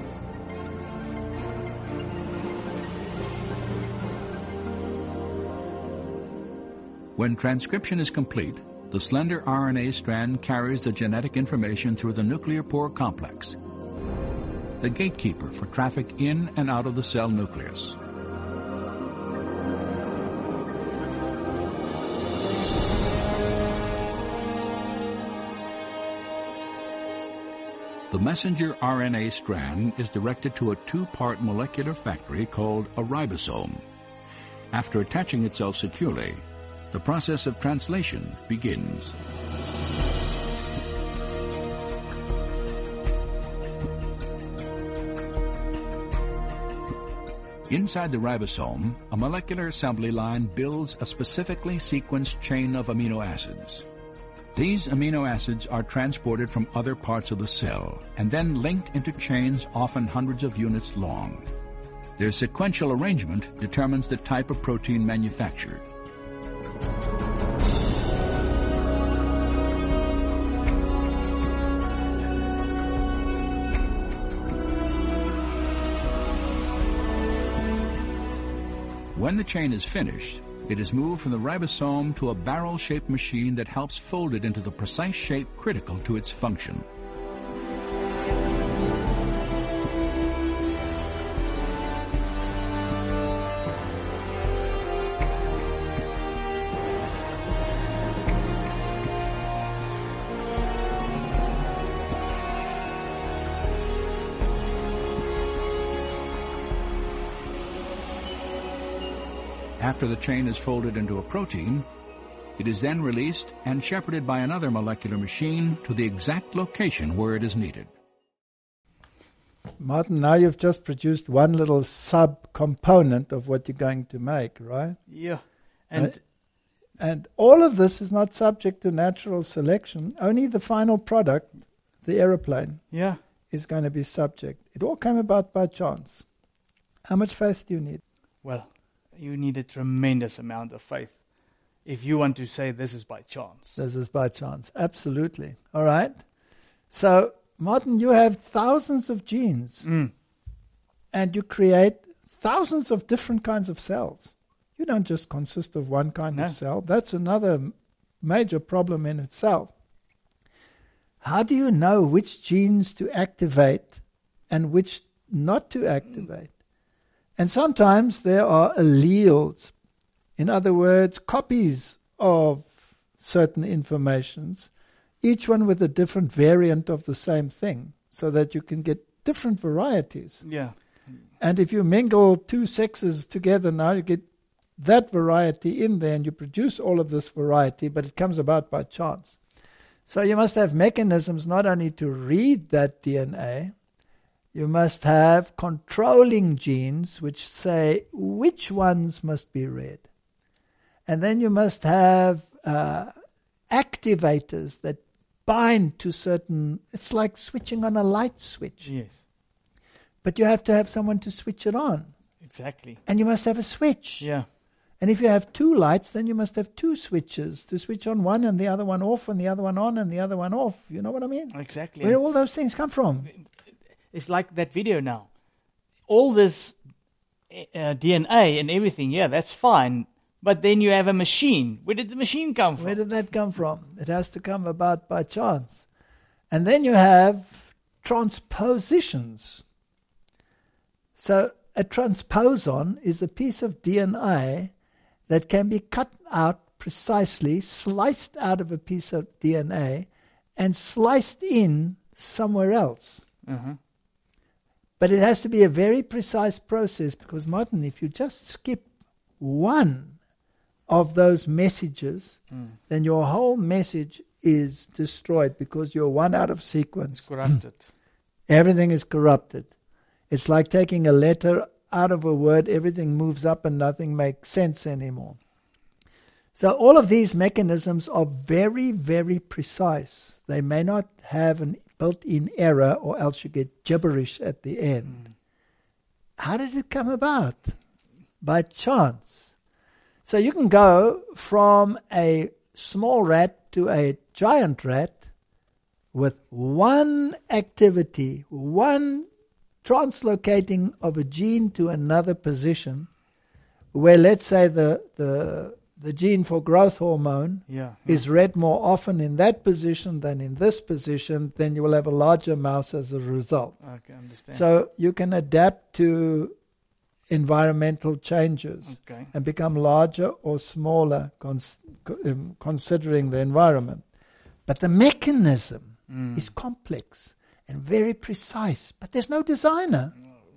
When transcription is complete, the slender RNA strand carries the genetic information through the nuclear pore complex, the gatekeeper for traffic in and out of the cell nucleus. The messenger RNA strand is directed to a two-part molecular factory called a ribosome. After attaching itself securely, the process of translation begins. Inside the ribosome, a molecular assembly line builds a specifically sequenced chain of amino acids. These amino acids are transported from other parts of the cell and then linked into chains often hundreds of units long. Their sequential arrangement determines the type of protein manufactured. When the chain is finished, it is moved from the ribosome to a barrel-shaped machine that helps fold it into the precise shape critical to its function. After the chain is folded into a protein, it is then released and shepherded by another molecular machine to the exact location where it is needed. Martin, now you've just produced one little sub-component of what you're going to make, right? Yeah. And all of this is not subject to natural selection. Only the final product, the aeroplane, is going to be subject. It all came about by chance. How much faith do you need? Well, you need a tremendous amount of faith if you want to say this is by chance. This is by chance. Absolutely. All right. So, Martin, you have thousands of genes and you create thousands of different kinds of cells. You don't just consist of one kind of cell. That's another major problem in itself. How do you know which genes to activate and which not to activate? And sometimes there are alleles, in other words, copies of certain informations, each one with a different variant of the same thing, so that you can get different varieties. Yeah. And if you mingle two sexes together now, you get that variety in there, and you produce all of this variety, but it comes about by chance. So you must have mechanisms not only to read that DNA, you must have controlling genes which say which ones must be read. And then you must have activators that bind to certain... It's like switching on a light switch. Yes. But you have to have someone to switch it on. Exactly. And you must have a switch. Yeah. And if you have two lights, then you must have two switches to switch on one and the other one off and the other one on and the other one off. You know what I mean? Exactly. Where do all those things come from? It's like that video now. All this DNA and everything, that's fine. But then you have a machine. Where did the machine come from? Where did that come from? It has to come about by chance. And then you have transpositions. So a transposon is a piece of DNA that can be cut out precisely, sliced out of a piece of DNA, and sliced in somewhere else. Uh-huh. But it has to be a very precise process because, Martin, if you just skip one of those messages, then your whole message is destroyed because you're one out of sequence. It's corrupted. Everything is corrupted. It's like taking a letter out of a word. Everything moves up and nothing makes sense anymore. So all of these mechanisms are very, very precise. They may not have an built-in error or else you get gibberish at the end. How did it come about? By chance. So you can go from a small rat to a giant rat with one activity, one translocating of a gene to another position, where let's say the gene for growth hormone is read more often in that position than in this position, then you will have a larger mouse as a result. Okay, I understand. So you can adapt to environmental changes and become larger or smaller considering the environment. But the mechanism is complex. and very precise. But there's no designer.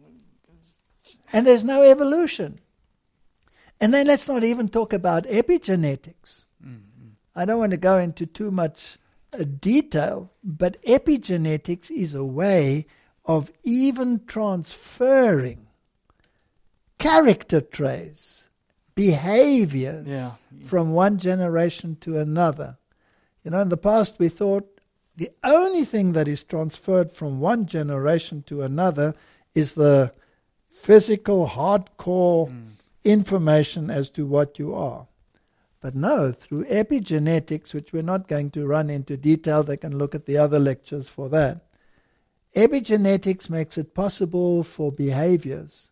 And there's no evolution. And then let's not even talk about epigenetics. I don't want to go into too much detail, but epigenetics is a way of even transferring character traits, behaviors from one generation to another. You know, in the past we thought the only thing that is transferred from one generation to another is the physical, hardcore information as to what you are. But no, through epigenetics, which we're not going to run into detail, they can look at the other lectures for that. Epigenetics makes it possible for behaviors.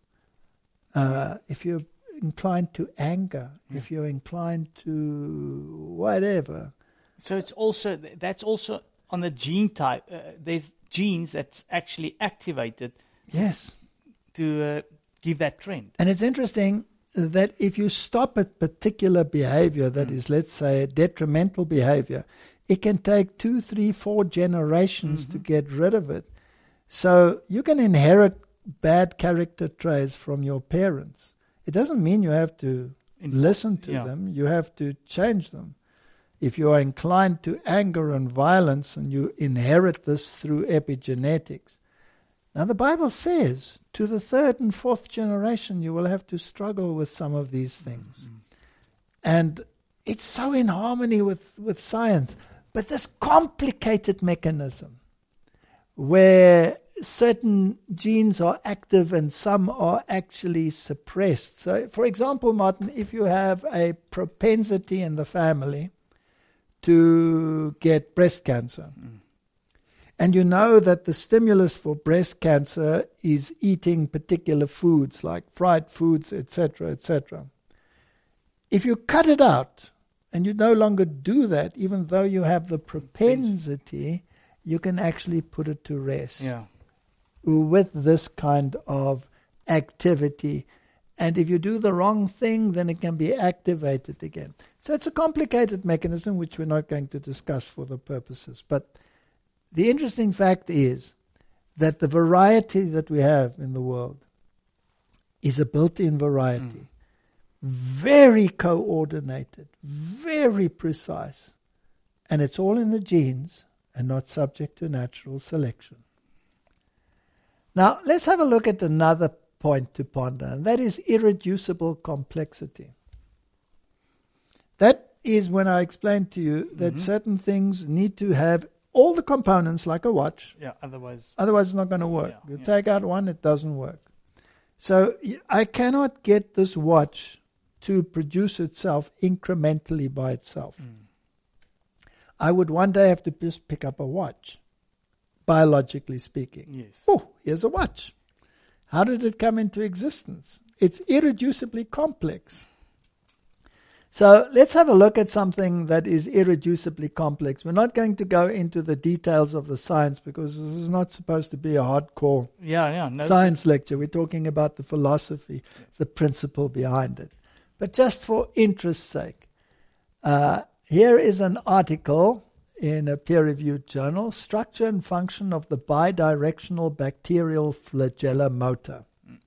If you're inclined to anger, if you're inclined to whatever. So that's also on the gene type. There's genes that's actually activated. Yes. To give that trend. And it's interesting that if you stop a particular behavior that is, let's say, detrimental behavior, it can take 2, 3, 4 generations to get rid of it. So you can inherit bad character traits from your parents. It doesn't mean you have to listen to them. You have to change them. If you are inclined to anger and violence and you inherit this through epigenetics. Now the Bible says to the 3rd and 4th generation you will have to struggle with some of these things. And it's so in harmony with science. But this complicated mechanism where certain genes are active and some are actually suppressed. So, for example, Martin, if you have a propensity in the family to get breast cancer, and you know that the stimulus for breast cancer is eating particular foods like fried foods, etc., etc. If you cut it out and you no longer do that, even though you have the propensity, you can actually put it to rest with this kind of activity. And if you do the wrong thing, then it can be activated again. So it's a complicated mechanism which we're not going to discuss for the purposes. But the interesting fact is that the variety that we have in the world is a built-in variety. Very coordinated, very precise. And it's all in the genes and not subject to natural selection. Now, let's have a look at another point to ponder, and that is irreducible complexity. That is when I explained to you that certain things need to have all the components like a watch. Yeah, otherwise it's not going to work. You take out one, it doesn't work. So I cannot get this watch to produce itself incrementally by itself. I would one day have to just pick up a watch, biologically speaking. Yes. Oh, here's a watch. How did it come into existence? It's irreducibly complex. So let's have a look at something that is irreducibly complex. We're not going to go into the details of the science because this is not supposed to be a hardcore science lecture. We're talking about the philosophy, the principle behind it. But just for interest's sake, here is an article in a peer-reviewed journal, Structure and Function of the Bidirectional Bacterial Flagella Motor.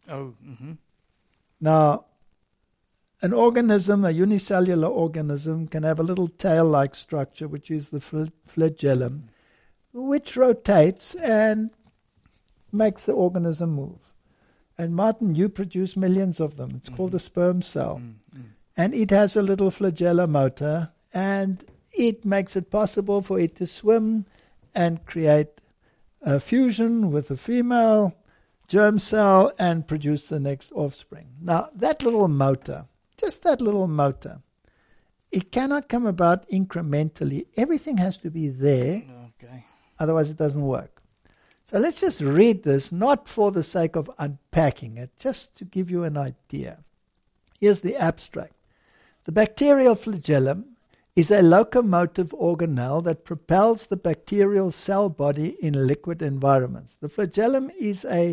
Now, an organism, a unicellular organism, can have a little tail-like structure, which is the flagellum, which rotates and makes the organism move. And Martin, you produce millions of them. It's called a sperm cell. And it has a little flagella motor, and it makes it possible for it to swim and create a fusion with a female germ cell and produce the next offspring. Now, that little motor, just that little motor, it cannot come about incrementally. Everything has to be there, otherwise it doesn't work. So let's just read this, not for the sake of unpacking it, just to give you an idea. Here's the abstract. The bacterial flagellum is a locomotive organelle that propels the bacterial cell body in liquid environments. The flagellum is a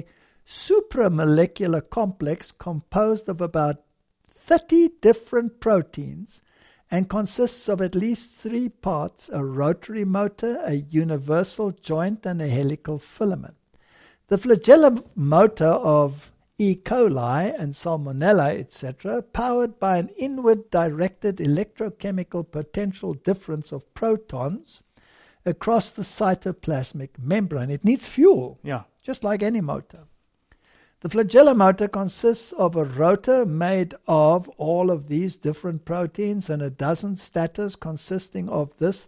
supramolecular complex composed of about 30 different proteins and consists of at least 3 parts: a rotary motor, a universal joint, and a helical filament. The flagella motor of E. coli and Salmonella, etc., powered by an inward-directed electrochemical potential difference of protons across the cytoplasmic membrane. It needs fuel, Yeah. just like any motor. The flagella motor consists of a rotor made of all of these different proteins and a dozen stators consisting of this,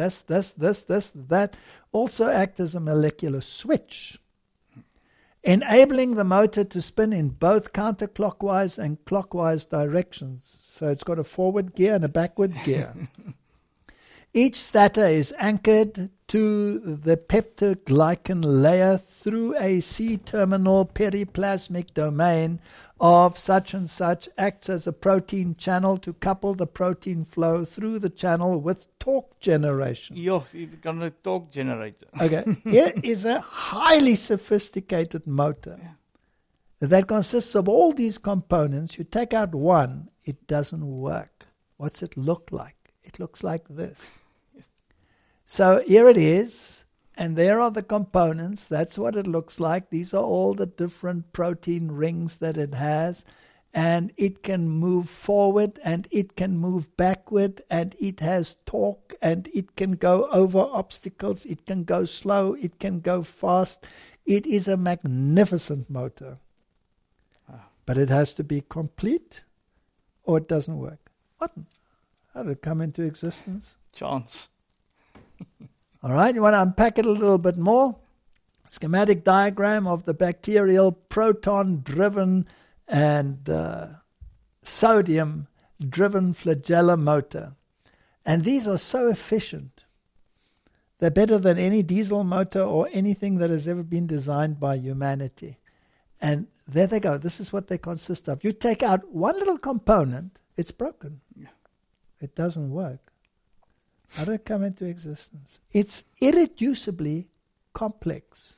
that, also act as a molecular switch, enabling the motor to spin in both counterclockwise and clockwise directions. So it's got a forward gear and a backward gear. Each stator is anchored to the peptidoglycan layer through a C-terminal periplasmic domain of such and such, acts as a protein channel to couple the protein flow through the channel with torque generation. You're going to torque generator. Okay, here is a highly sophisticated motor that consists of all these components. You take out one, it doesn't work. What's it look like? It looks like this. So here it is, and there are the components. That's what it looks like. These are all the different protein rings that it has, and it can move forward and it can move backward, and it has torque, and it can go over obstacles. It can go slow. It can go fast. It is a magnificent motor. But it has to be complete or it doesn't work. What? How did it come into existence? Chance. All right, you want to unpack it a little bit more? Schematic diagram of the bacterial proton-driven and sodium-driven flagella motor. And these are so efficient. They're better than any diesel motor or anything that has ever been designed by humanity. And there they go. This is what they consist of. You take out one little component, it's broken. Yeah. It doesn't work. How did it come into existence? It's irreducibly complex.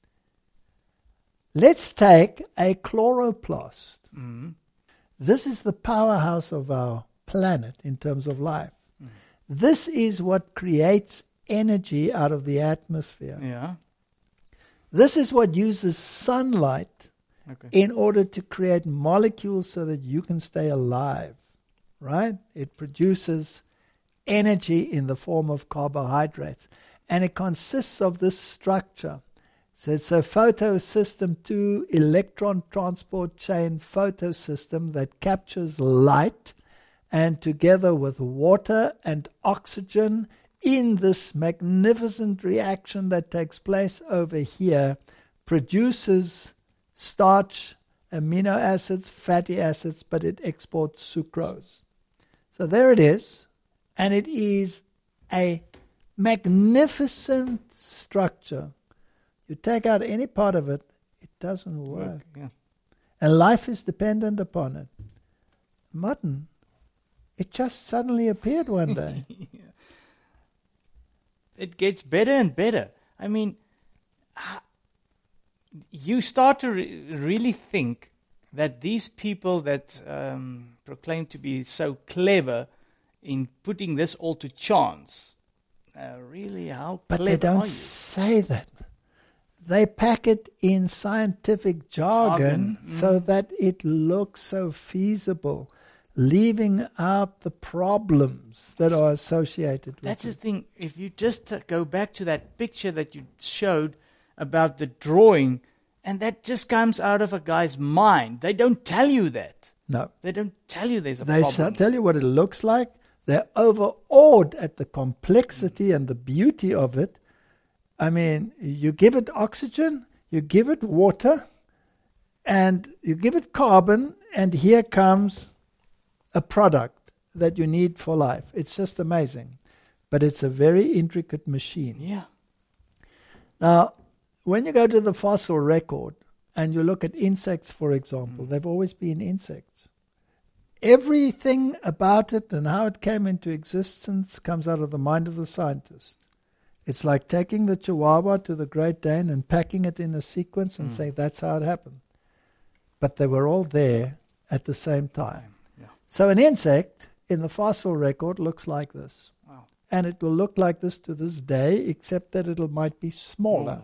Let's take a chloroplast. Mm-hmm. This is the powerhouse of our planet in terms of life. Mm-hmm. This is what creates energy out of the atmosphere. Yeah. This is what uses sunlight in order to create molecules so that you can stay alive. Right? It produces energy in the form of carbohydrates. And it consists of this structure. So it's a photosystem 2 electron transport chain photosystem that captures light, and together with water and oxygen in this magnificent reaction that takes place over here, produces starch, amino acids, fatty acids, but it exports sucrose. So there it is. And it is a magnificent structure. You take out any part of it, it doesn't work. Yeah. And life is dependent upon it. Mutton, it just suddenly appeared one day. Yeah. It gets better and better. I mean, you start to really think that these people that proclaim to be so clever in putting this all to chance, really, how but clever they don't are you? say that. They pack it in scientific jargon so that it looks so feasible, leaving out the problems that are associated with That's it. the thing. If you just go back to that picture that you showed about the drawing, and that just comes out of a guy's mind. They don't tell you that. No. They don't tell you there's a They problem. tell you what it looks like. They're overawed at the complexity and the beauty of it. I mean, you give it oxygen, you give it water, and you give it carbon, and here comes a product that you need for life. It's just amazing. But it's a very intricate machine. Yeah. Now, when you go to the fossil record and you look at insects, for example, they've always been insects. Everything about it and how it came into existence comes out of the mind of the scientist. It's like taking the Chihuahua to the Great Dane and packing it in a sequence and saying that's how it happened. But they were all there at the same time. Yeah. So an insect in the fossil record looks like this. Wow. And it will look like this to this day, except that it might be smaller.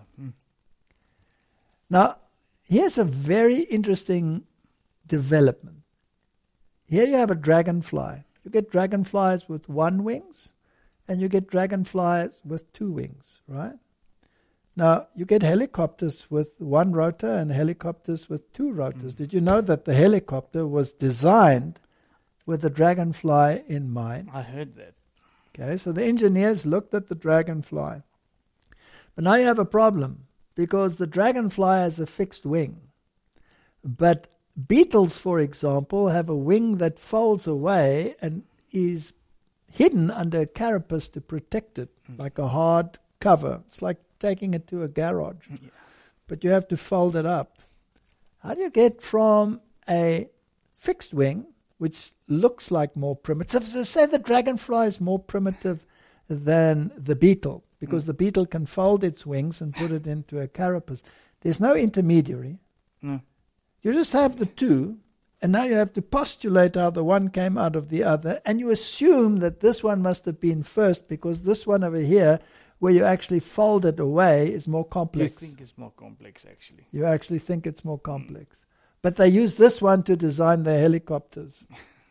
Now, here's a very interesting development. Here you have a dragonfly. You get dragonflies with one wings, and you get dragonflies with two wings, right? Now, you get helicopters with one rotor and helicopters with two rotors. Did you know that the helicopter was designed with the dragonfly in mind? I heard that. Okay, so the engineers looked at the dragonfly. But now you have a problem, because the dragonfly has a fixed wing. But beetles, for example, have a wing that folds away and is hidden under a carapace to protect it, like a hard cover. It's like taking it to a garage. Yeah. But you have to fold it up. How do you get from a fixed wing, which looks like more primitive, so say the dragonfly is more primitive than the beetle, because the beetle can fold its wings and put it into a carapace. There's no intermediary. No. You just have the two, and now you have to postulate how the one came out of the other, and you assume that this one must have been first, because this one over here, where you actually fold it away, is more complex. I think it's more complex, actually. You actually think it's more complex. But they use this one to design their helicopters.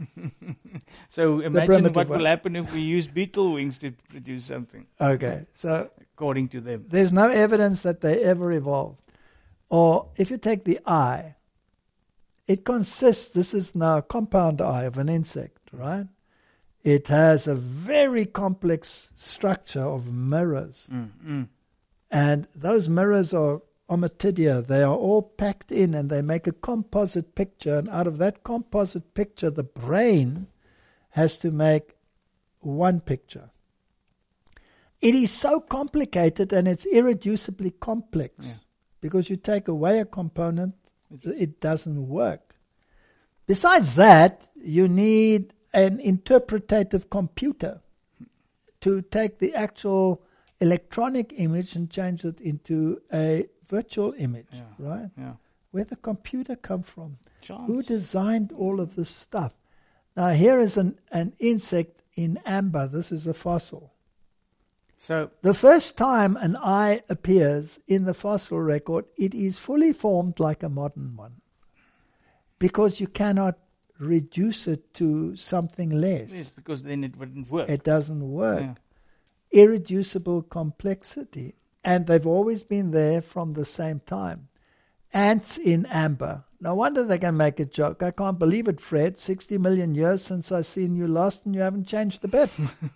So imagine what one. will happen if we use beetle wings to produce something, Okay, so according to them. there's no evidence that they ever evolved. Or if you take the eye, it consists, this is now a compound eye of an insect, right? It has a very complex structure of mirrors. And those mirrors are ommatidia. They are all packed in and they make a composite picture. And out of that composite picture, the brain has to make one picture. It is so complicated and it's irreducibly complex. Yeah. Because you take away a component, it doesn't work. Besides that, you need an interpretative computer to take the actual electronic image and change it into a virtual image, right? Yeah. Where did the computer come from? Chance. Who designed all of this stuff? Now here is an insect in amber. This is a fossil. So The first time an eye appears in the fossil record, it is fully formed like a modern one, because you cannot reduce it to something less. yes, because then it wouldn't work. It doesn't work. Yeah. Irreducible complexity. And they've always been there from the same time. Ants in amber. No wonder they can make a joke. I can't believe it, Fred. 60 million years since I seen you last and you haven't changed a bit.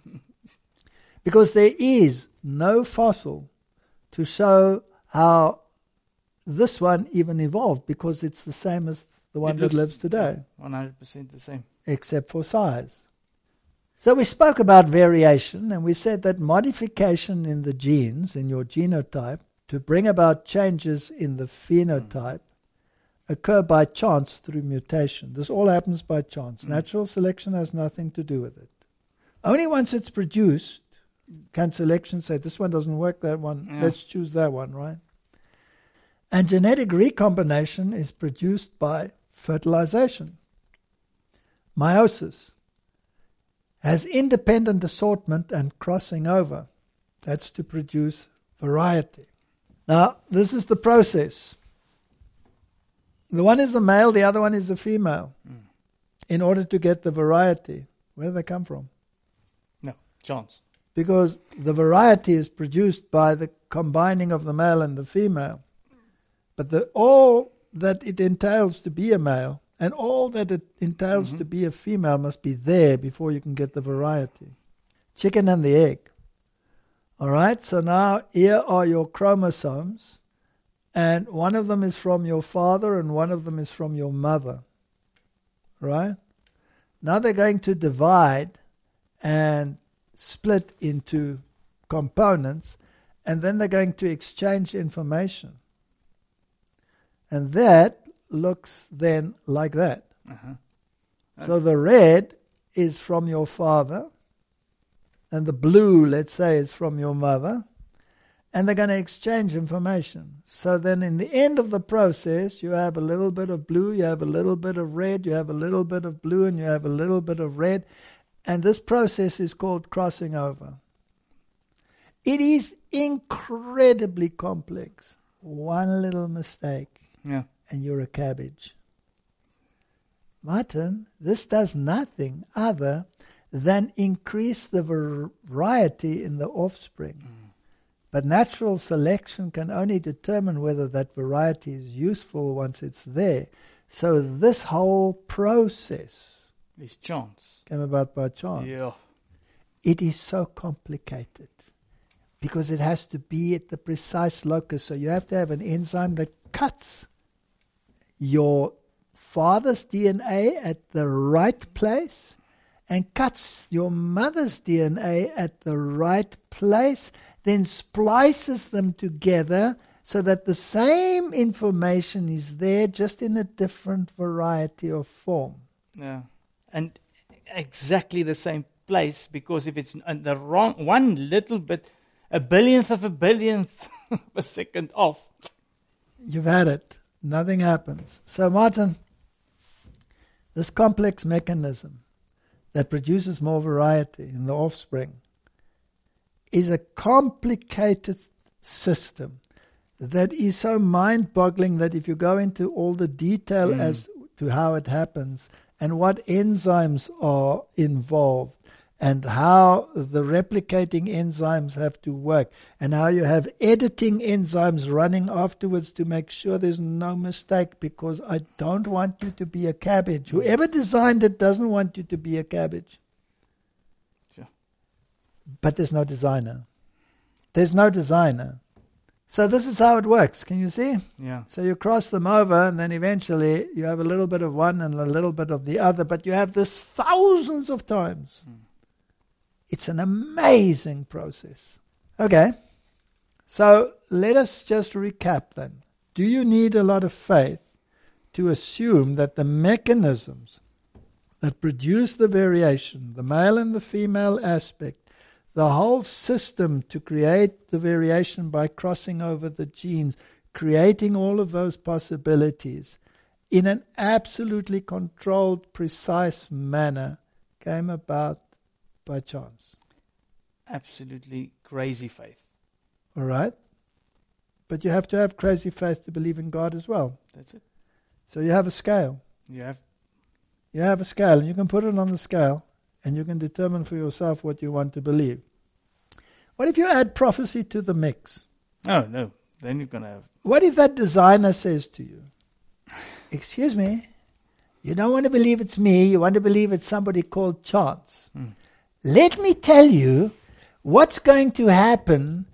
Because there is no fossil to show how this one even evolved, because it's the same as the one that lives today, 100% the same. except for size. So we spoke about variation, and we said that modification in the genes, in your genotype, to bring about changes in the phenotype, occur by chance through mutation. This all happens by chance. Natural selection has nothing to do with it. Only once it's produced can selection say, this one doesn't work, that one, let's choose that one, right? And genetic recombination is produced by fertilization. Meiosis has independent assortment and crossing over. That's to produce variety. Now, this is the process. The one is the male, the other one is the female. In order to get the variety. Where do they come from? No, chance. Because the variety is produced by the combining of the male and the female. But all that it entails to be a male and all that it entails to be a female must be there before you can get the variety. Chicken and the egg. All right, so now here are your chromosomes, and one of them is from your father and one of them is from your mother. Right? Now they're going to divide and split into components, and then they're going to exchange information. And that looks then like that. So the red is from your father, and the blue, let's say, is from your mother, and they're going to exchange information. So then in the end of the process, you have a little bit of blue, you have a little bit of red, you have a little bit of blue, and you have a little bit of red, And this process is called crossing over. It is incredibly complex. One little mistake, Yeah. and you're a cabbage. Martin, this does nothing other than increase the variety in the offspring. But natural selection can only determine whether that variety is useful once it's there. So this whole process There's chance. came about by chance. Yeah. It is so complicated because it has to be at the precise locus. So you have to have an enzyme that cuts your father's DNA at the right place and cuts your mother's DNA at the right place, then splices them together so that the same information is there, just in a different variety of form. Yeah. And exactly the same place, because if it's in the wrong, one little bit, a billionth of a second off. You've had it. Nothing happens. So, Martin, this complex mechanism that produces more variety in the offspring is a complicated system that is so mind-boggling that if you go into all the detail as to how it happens and what enzymes are involved and how the replicating enzymes have to work and how you have editing enzymes running afterwards to make sure there's no mistake, because I don't want you to be a cabbage. Whoever designed it doesn't want you to be a cabbage. Sure. But there's no designer. There's no designer. So this is how it works. Can you see? Yeah. So you cross them over, and then eventually you have a little bit of one and a little bit of the other, but you have this thousands of times. It's an amazing process. Okay. So let us just recap then. Do you need a lot of faith to assume that the mechanisms that produce the variation, the male and the female aspect, the whole system to create the variation by crossing over the genes, creating all of those possibilities in an absolutely controlled, precise manner, came about by chance? Absolutely crazy faith. All right? But you have to have crazy faith to believe in God as well. That's it. So you have a scale. You have. You have a scale, and you can put it on the scale, and you can determine for yourself what you want to believe. What if you add prophecy to the mix? Oh, no. Then you're going to have. What if that designer says to you, excuse me, you don't want to believe it's me, you want to believe it's somebody called chance. Let me tell you what's going to happen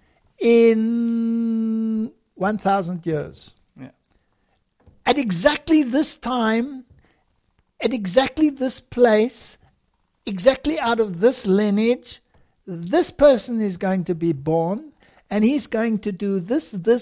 in 1,000 years. Yeah. At exactly this time, at exactly this place, exactly out of this lineage, this person is going to be born, and he's going to do this, and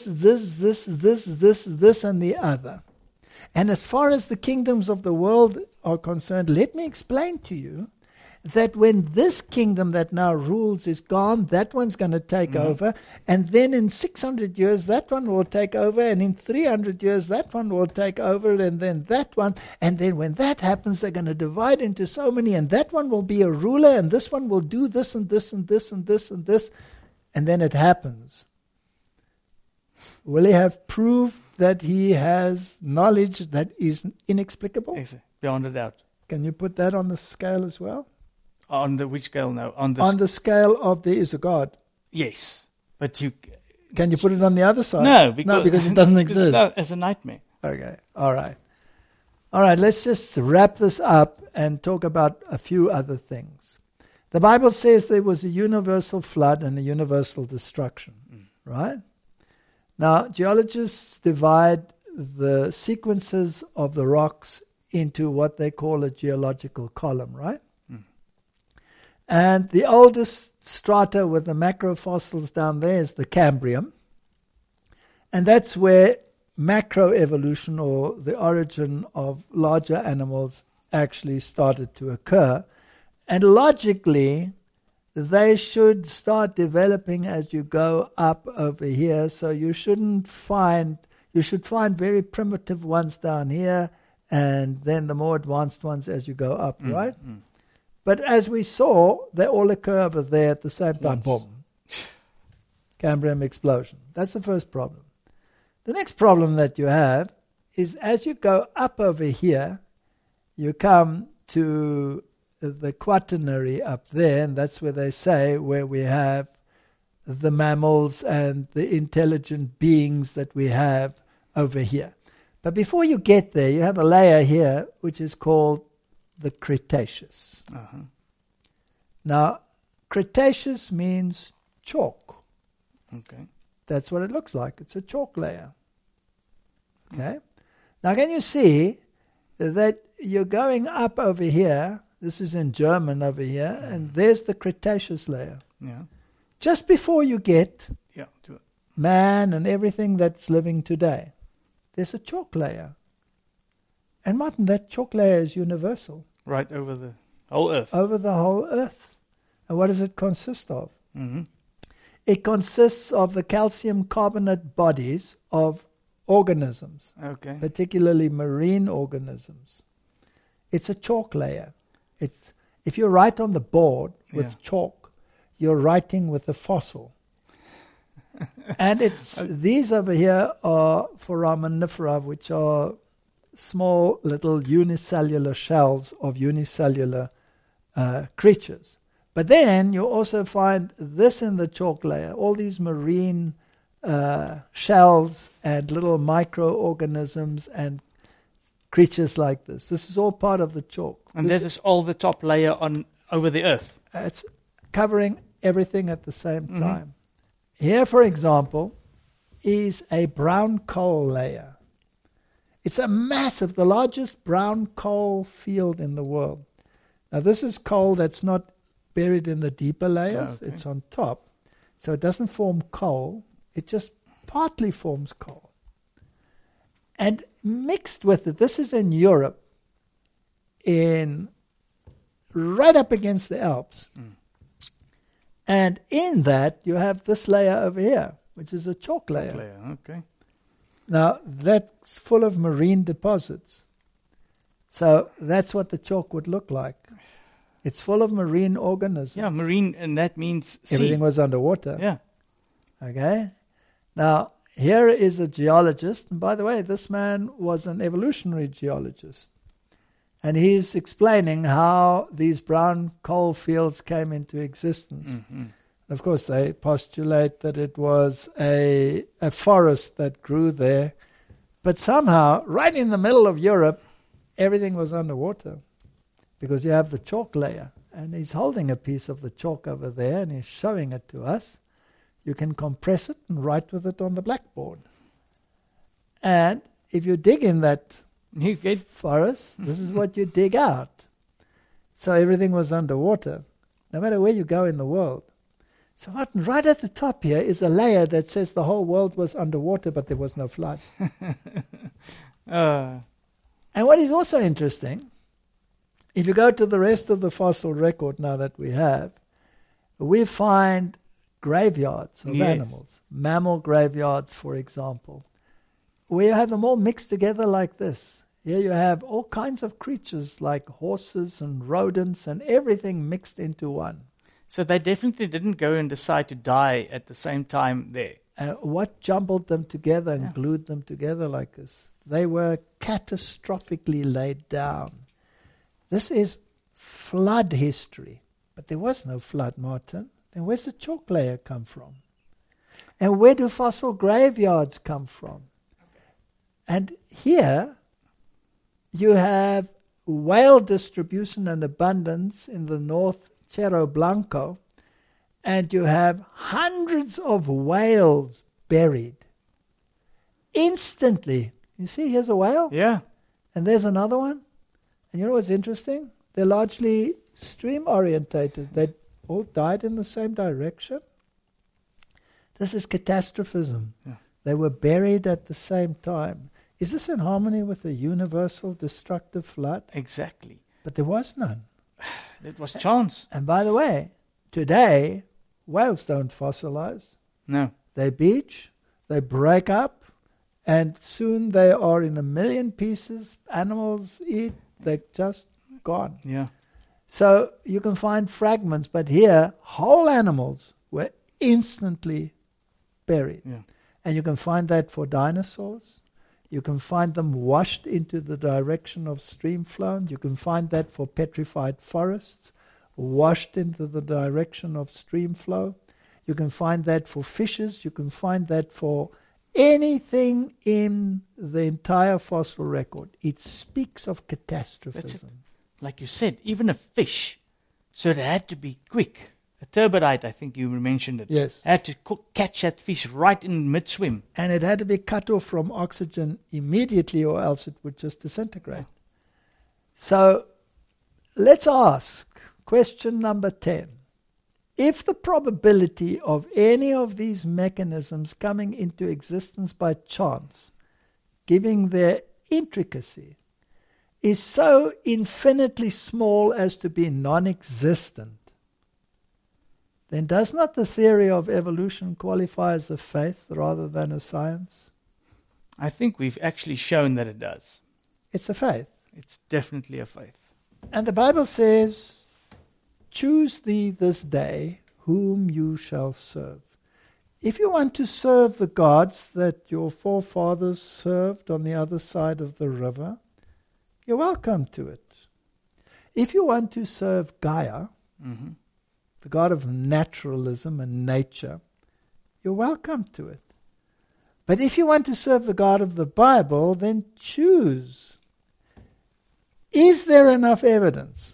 the other. And as far as the kingdoms of the world are concerned, let me explain to you that when this kingdom that now rules is gone, that one's going to take over, and then in 600 years that one will take over, and in 300 years that one will take over, and then that one, and then when that happens they're going to divide into so many, and that one will be a ruler, and this one will do this and this and this and this and this, and then it happens. Will he have proved that he has knowledge that is inexplicable? Exactly. Beyond a doubt. Can you put that on the scale as well? On the which scale now? On the scale of there is a God. Yes. But you... Can you put it on the other side? No, because it doesn't exist. It's a nightmare. Okay, all right. All right, let's just wrap this up and talk about a few other things. The Bible says there was a universal flood and a universal destruction, right? Now, geologists divide the sequences of the rocks into what they call a geological column, right? And the oldest strata with the macrofossils down there is the Cambrian. And that's where macroevolution, or the origin of larger animals, actually started to occur. And logically, they should start developing as you go up over here. So you should find very primitive ones down here, and then the more advanced ones as you go up, right? But as we saw, they all occur over there at the same time. Once. Boom. Cambrian explosion. That's the first problem. The next problem that you have is as you go up over here, you come to the Quaternary up there, and that's where they say where we have the mammals and the intelligent beings that we have over here. But before you get there, you have a layer here which is called the Cretaceous. Uh-huh. Now, Cretaceous means chalk. Okay. That's what it looks like. It's a chalk layer. Okay? Now, can you see that you're going up over here? This is in German over here, and there's the Cretaceous layer. Yeah. Just before you get Yeah. To it. man and everything that's living today, there's a chalk layer. And Martin, that chalk layer is universal Right over the whole Earth. over the whole earth. And what does it consist of? Mm-hmm. It consists of the calcium carbonate bodies of organisms, Okay. particularly marine organisms. It's a chalk layer. It's, if you write on the board with Yeah. chalk, you're writing with a fossil. And it's these over here are foraminifera, which are small little unicellular shells of unicellular creatures. But then you also find this in the chalk layer, all these marine shells and little microorganisms and creatures like this. This is all part of the chalk. And that is all the top layer on over the Earth. It's covering everything at the same Mhm. time. Here, for example, is a brown coal layer. It's a massive, the largest brown coal field in the world. Now, this is coal that's not buried in the deeper layers. Okay. It's on top. So it doesn't form coal. It just partly forms coal. And mixed with it, this is in Europe, right up against the Alps. Mm. And in that, you have this layer over here, which is a chalk layer. Okay. Now, that's full of marine deposits. So that's what the chalk would look like. It's full of marine organisms. Yeah, marine, and that means sea. Everything was underwater. Yeah. Okay? Now, here is a geologist. And by the way, this man was an evolutionary geologist. And he's explaining how these brown coal fields came into existence. Mm-hmm. Of course, they postulate that it was a forest that grew there. But somehow, right in the middle of Europe, everything was underwater because you have the chalk layer. And he's holding a piece of the chalk over there and he's showing it to us. You can compress it and write with it on the blackboard. And if you dig in that You get forest, this is what you dig out. So everything was underwater, no matter where you go in the world. So Martin, right at the top here is a layer that says the whole world was underwater, but there was no flood. uh, And what is also interesting, if you go to the rest of the fossil record now that we find graveyards of Yes. animals, mammal graveyards, for example. We have them all mixed together like this. Here you have all kinds of creatures like horses and rodents and everything mixed into one. so they definitely didn't go and decide to die at the same time there. What jumbled them together and Yeah. glued them together like this? They were catastrophically laid down. This is flood history. But there was no flood, Martin. Then where's the chalk layer come from? And where do fossil graveyards come from? And here you have whale distribution and abundance in the North Cerro Blanco, and you have hundreds of whales buried. Instantly. You see, here's a whale, Yeah. and there's another one. And you know what's interesting? They're largely stream-orientated. They all died in the same direction. This is catastrophism. Yeah. They were buried at the same time. Is this in harmony with the universal destructive flood? Exactly. But there was none. That was chance. And by the way, today, whales don't fossilize. No. They beach, they break up, and soon they are in a million pieces. Animals eat, they're just gone. Yeah. So you can find fragments, but here, whole animals were instantly buried. Yeah. And you can find that for dinosaurs. You can find them washed into the direction of stream flow. You can find that for petrified forests, washed into the direction of stream flow. You can find that for fishes. You can find that for anything in the entire fossil record. It speaks of catastrophism. Like you said, even a fish. So it had to be quick. A turbidite, I think you mentioned it. Yes. Had to catch that fish right in mid-swim. And it had to be cut off from oxygen immediately, or else it would just disintegrate. So let's ask question number 10. If the probability of any of these mechanisms coming into existence by chance, giving their intricacy, is so infinitely small as to be non-existent, then does not the theory of evolution qualify as a faith rather than a science? I think we've actually shown that it does. It's a faith. It's definitely a faith. And the Bible says, choose thee this day whom you shall serve. If you want to serve the gods that your forefathers served on the other side of the river, you're welcome to it. If you want to serve Gaia, the god of naturalism and nature, you're welcome to it. But if you want to serve the God of the Bible, then choose. Is there enough evidence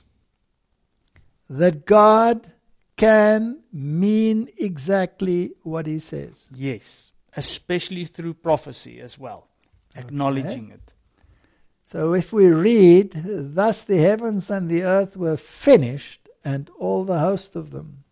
that God can mean exactly what he says? Yes, especially through prophecy as well, acknowledging it. So if we read, thus the heavens and the earth were finished, and all the host of them,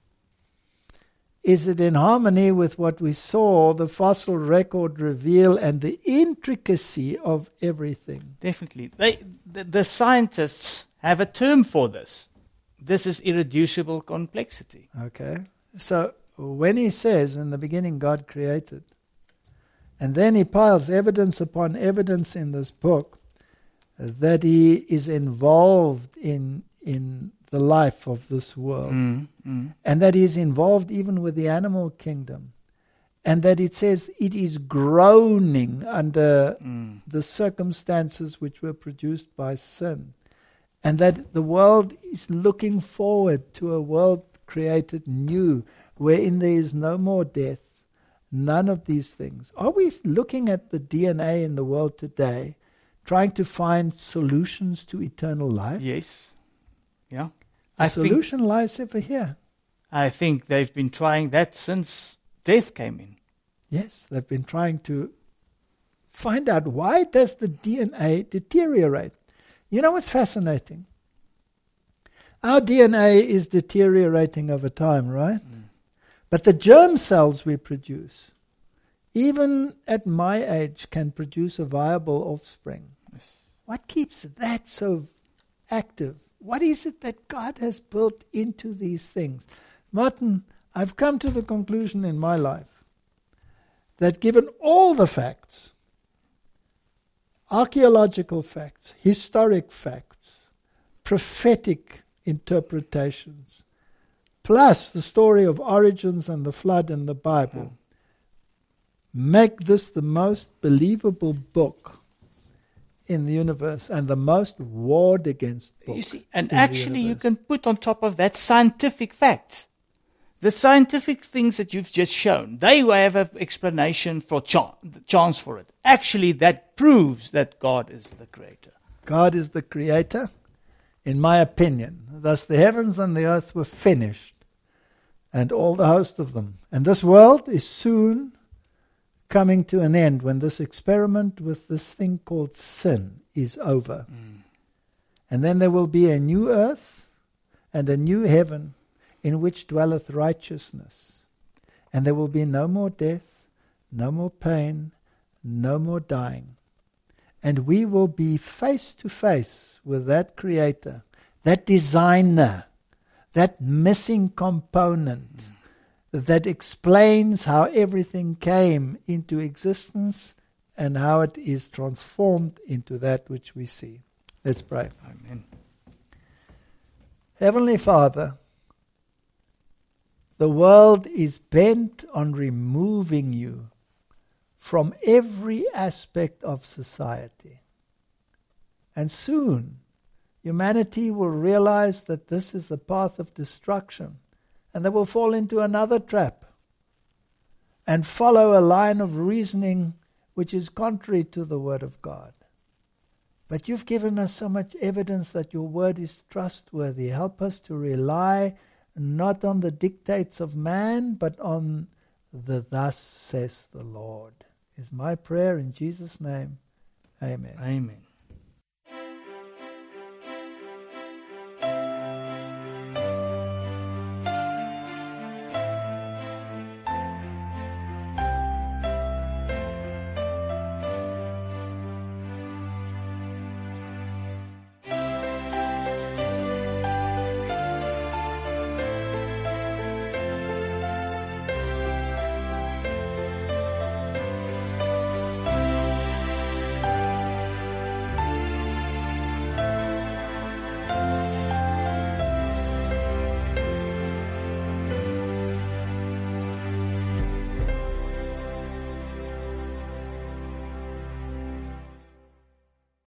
is it in harmony with what we saw the fossil record reveal and the intricacy of everything? Definitely. The scientists have a term for this. This is irreducible complexity. Okay. So when he says, in the beginning God created, and then he piles evidence upon evidence in this book that he is involved in the life of this world, and that he is involved even with the animal kingdom, and that it says it is groaning under the circumstances which were produced by sin, and that the world is looking forward to a world created new, wherein there is no more death, none of these things. Are we looking at the DNA in the world today, trying to find solutions to eternal life? Yes. Yeah. The solution lies over here. I think they've been trying that since death came in. Yes, they've been trying to find out, why does the DNA deteriorate? You know what's fascinating? Our DNA is deteriorating over time, right? But the germ cells we produce, even at my age, can produce a viable offspring. Yes. What keeps that so active? What is it that God has built into these things? Martin, I've come to the conclusion in my life that given all the facts, archaeological facts, historic facts, prophetic interpretations, plus the story of origins and the flood in the Bible, make this the most believable book in the universe and the most warred against book. You see, and actually you can put on top of that scientific facts. The scientific things that you've just shown, they have an explanation for chance for it. Actually, that proves that God is the creator. God is the creator, in my opinion. Thus the heavens and the earth were finished, and all the host of them. And this world is soon coming to an end when this experiment with this thing called sin is over. And then there will be a new earth and a new heaven in which dwelleth righteousness. And there will be no more death, no more pain, no more dying. And we will be face to face with that creator, that designer, that missing component that explains how everything came into existence and how it is transformed into that which we see. Let's pray. Amen. Heavenly Father, the world is bent on removing you from every aspect of society. And soon, humanity will realize that this is the path of destruction, and they will fall into another trap and follow a line of reasoning which is contrary to the Word of God. But you've given us so much evidence that your Word is trustworthy. Help us to rely not on the dictates of man, but on the thus says the Lord. Is my prayer in Jesus' name. Amen. Amen.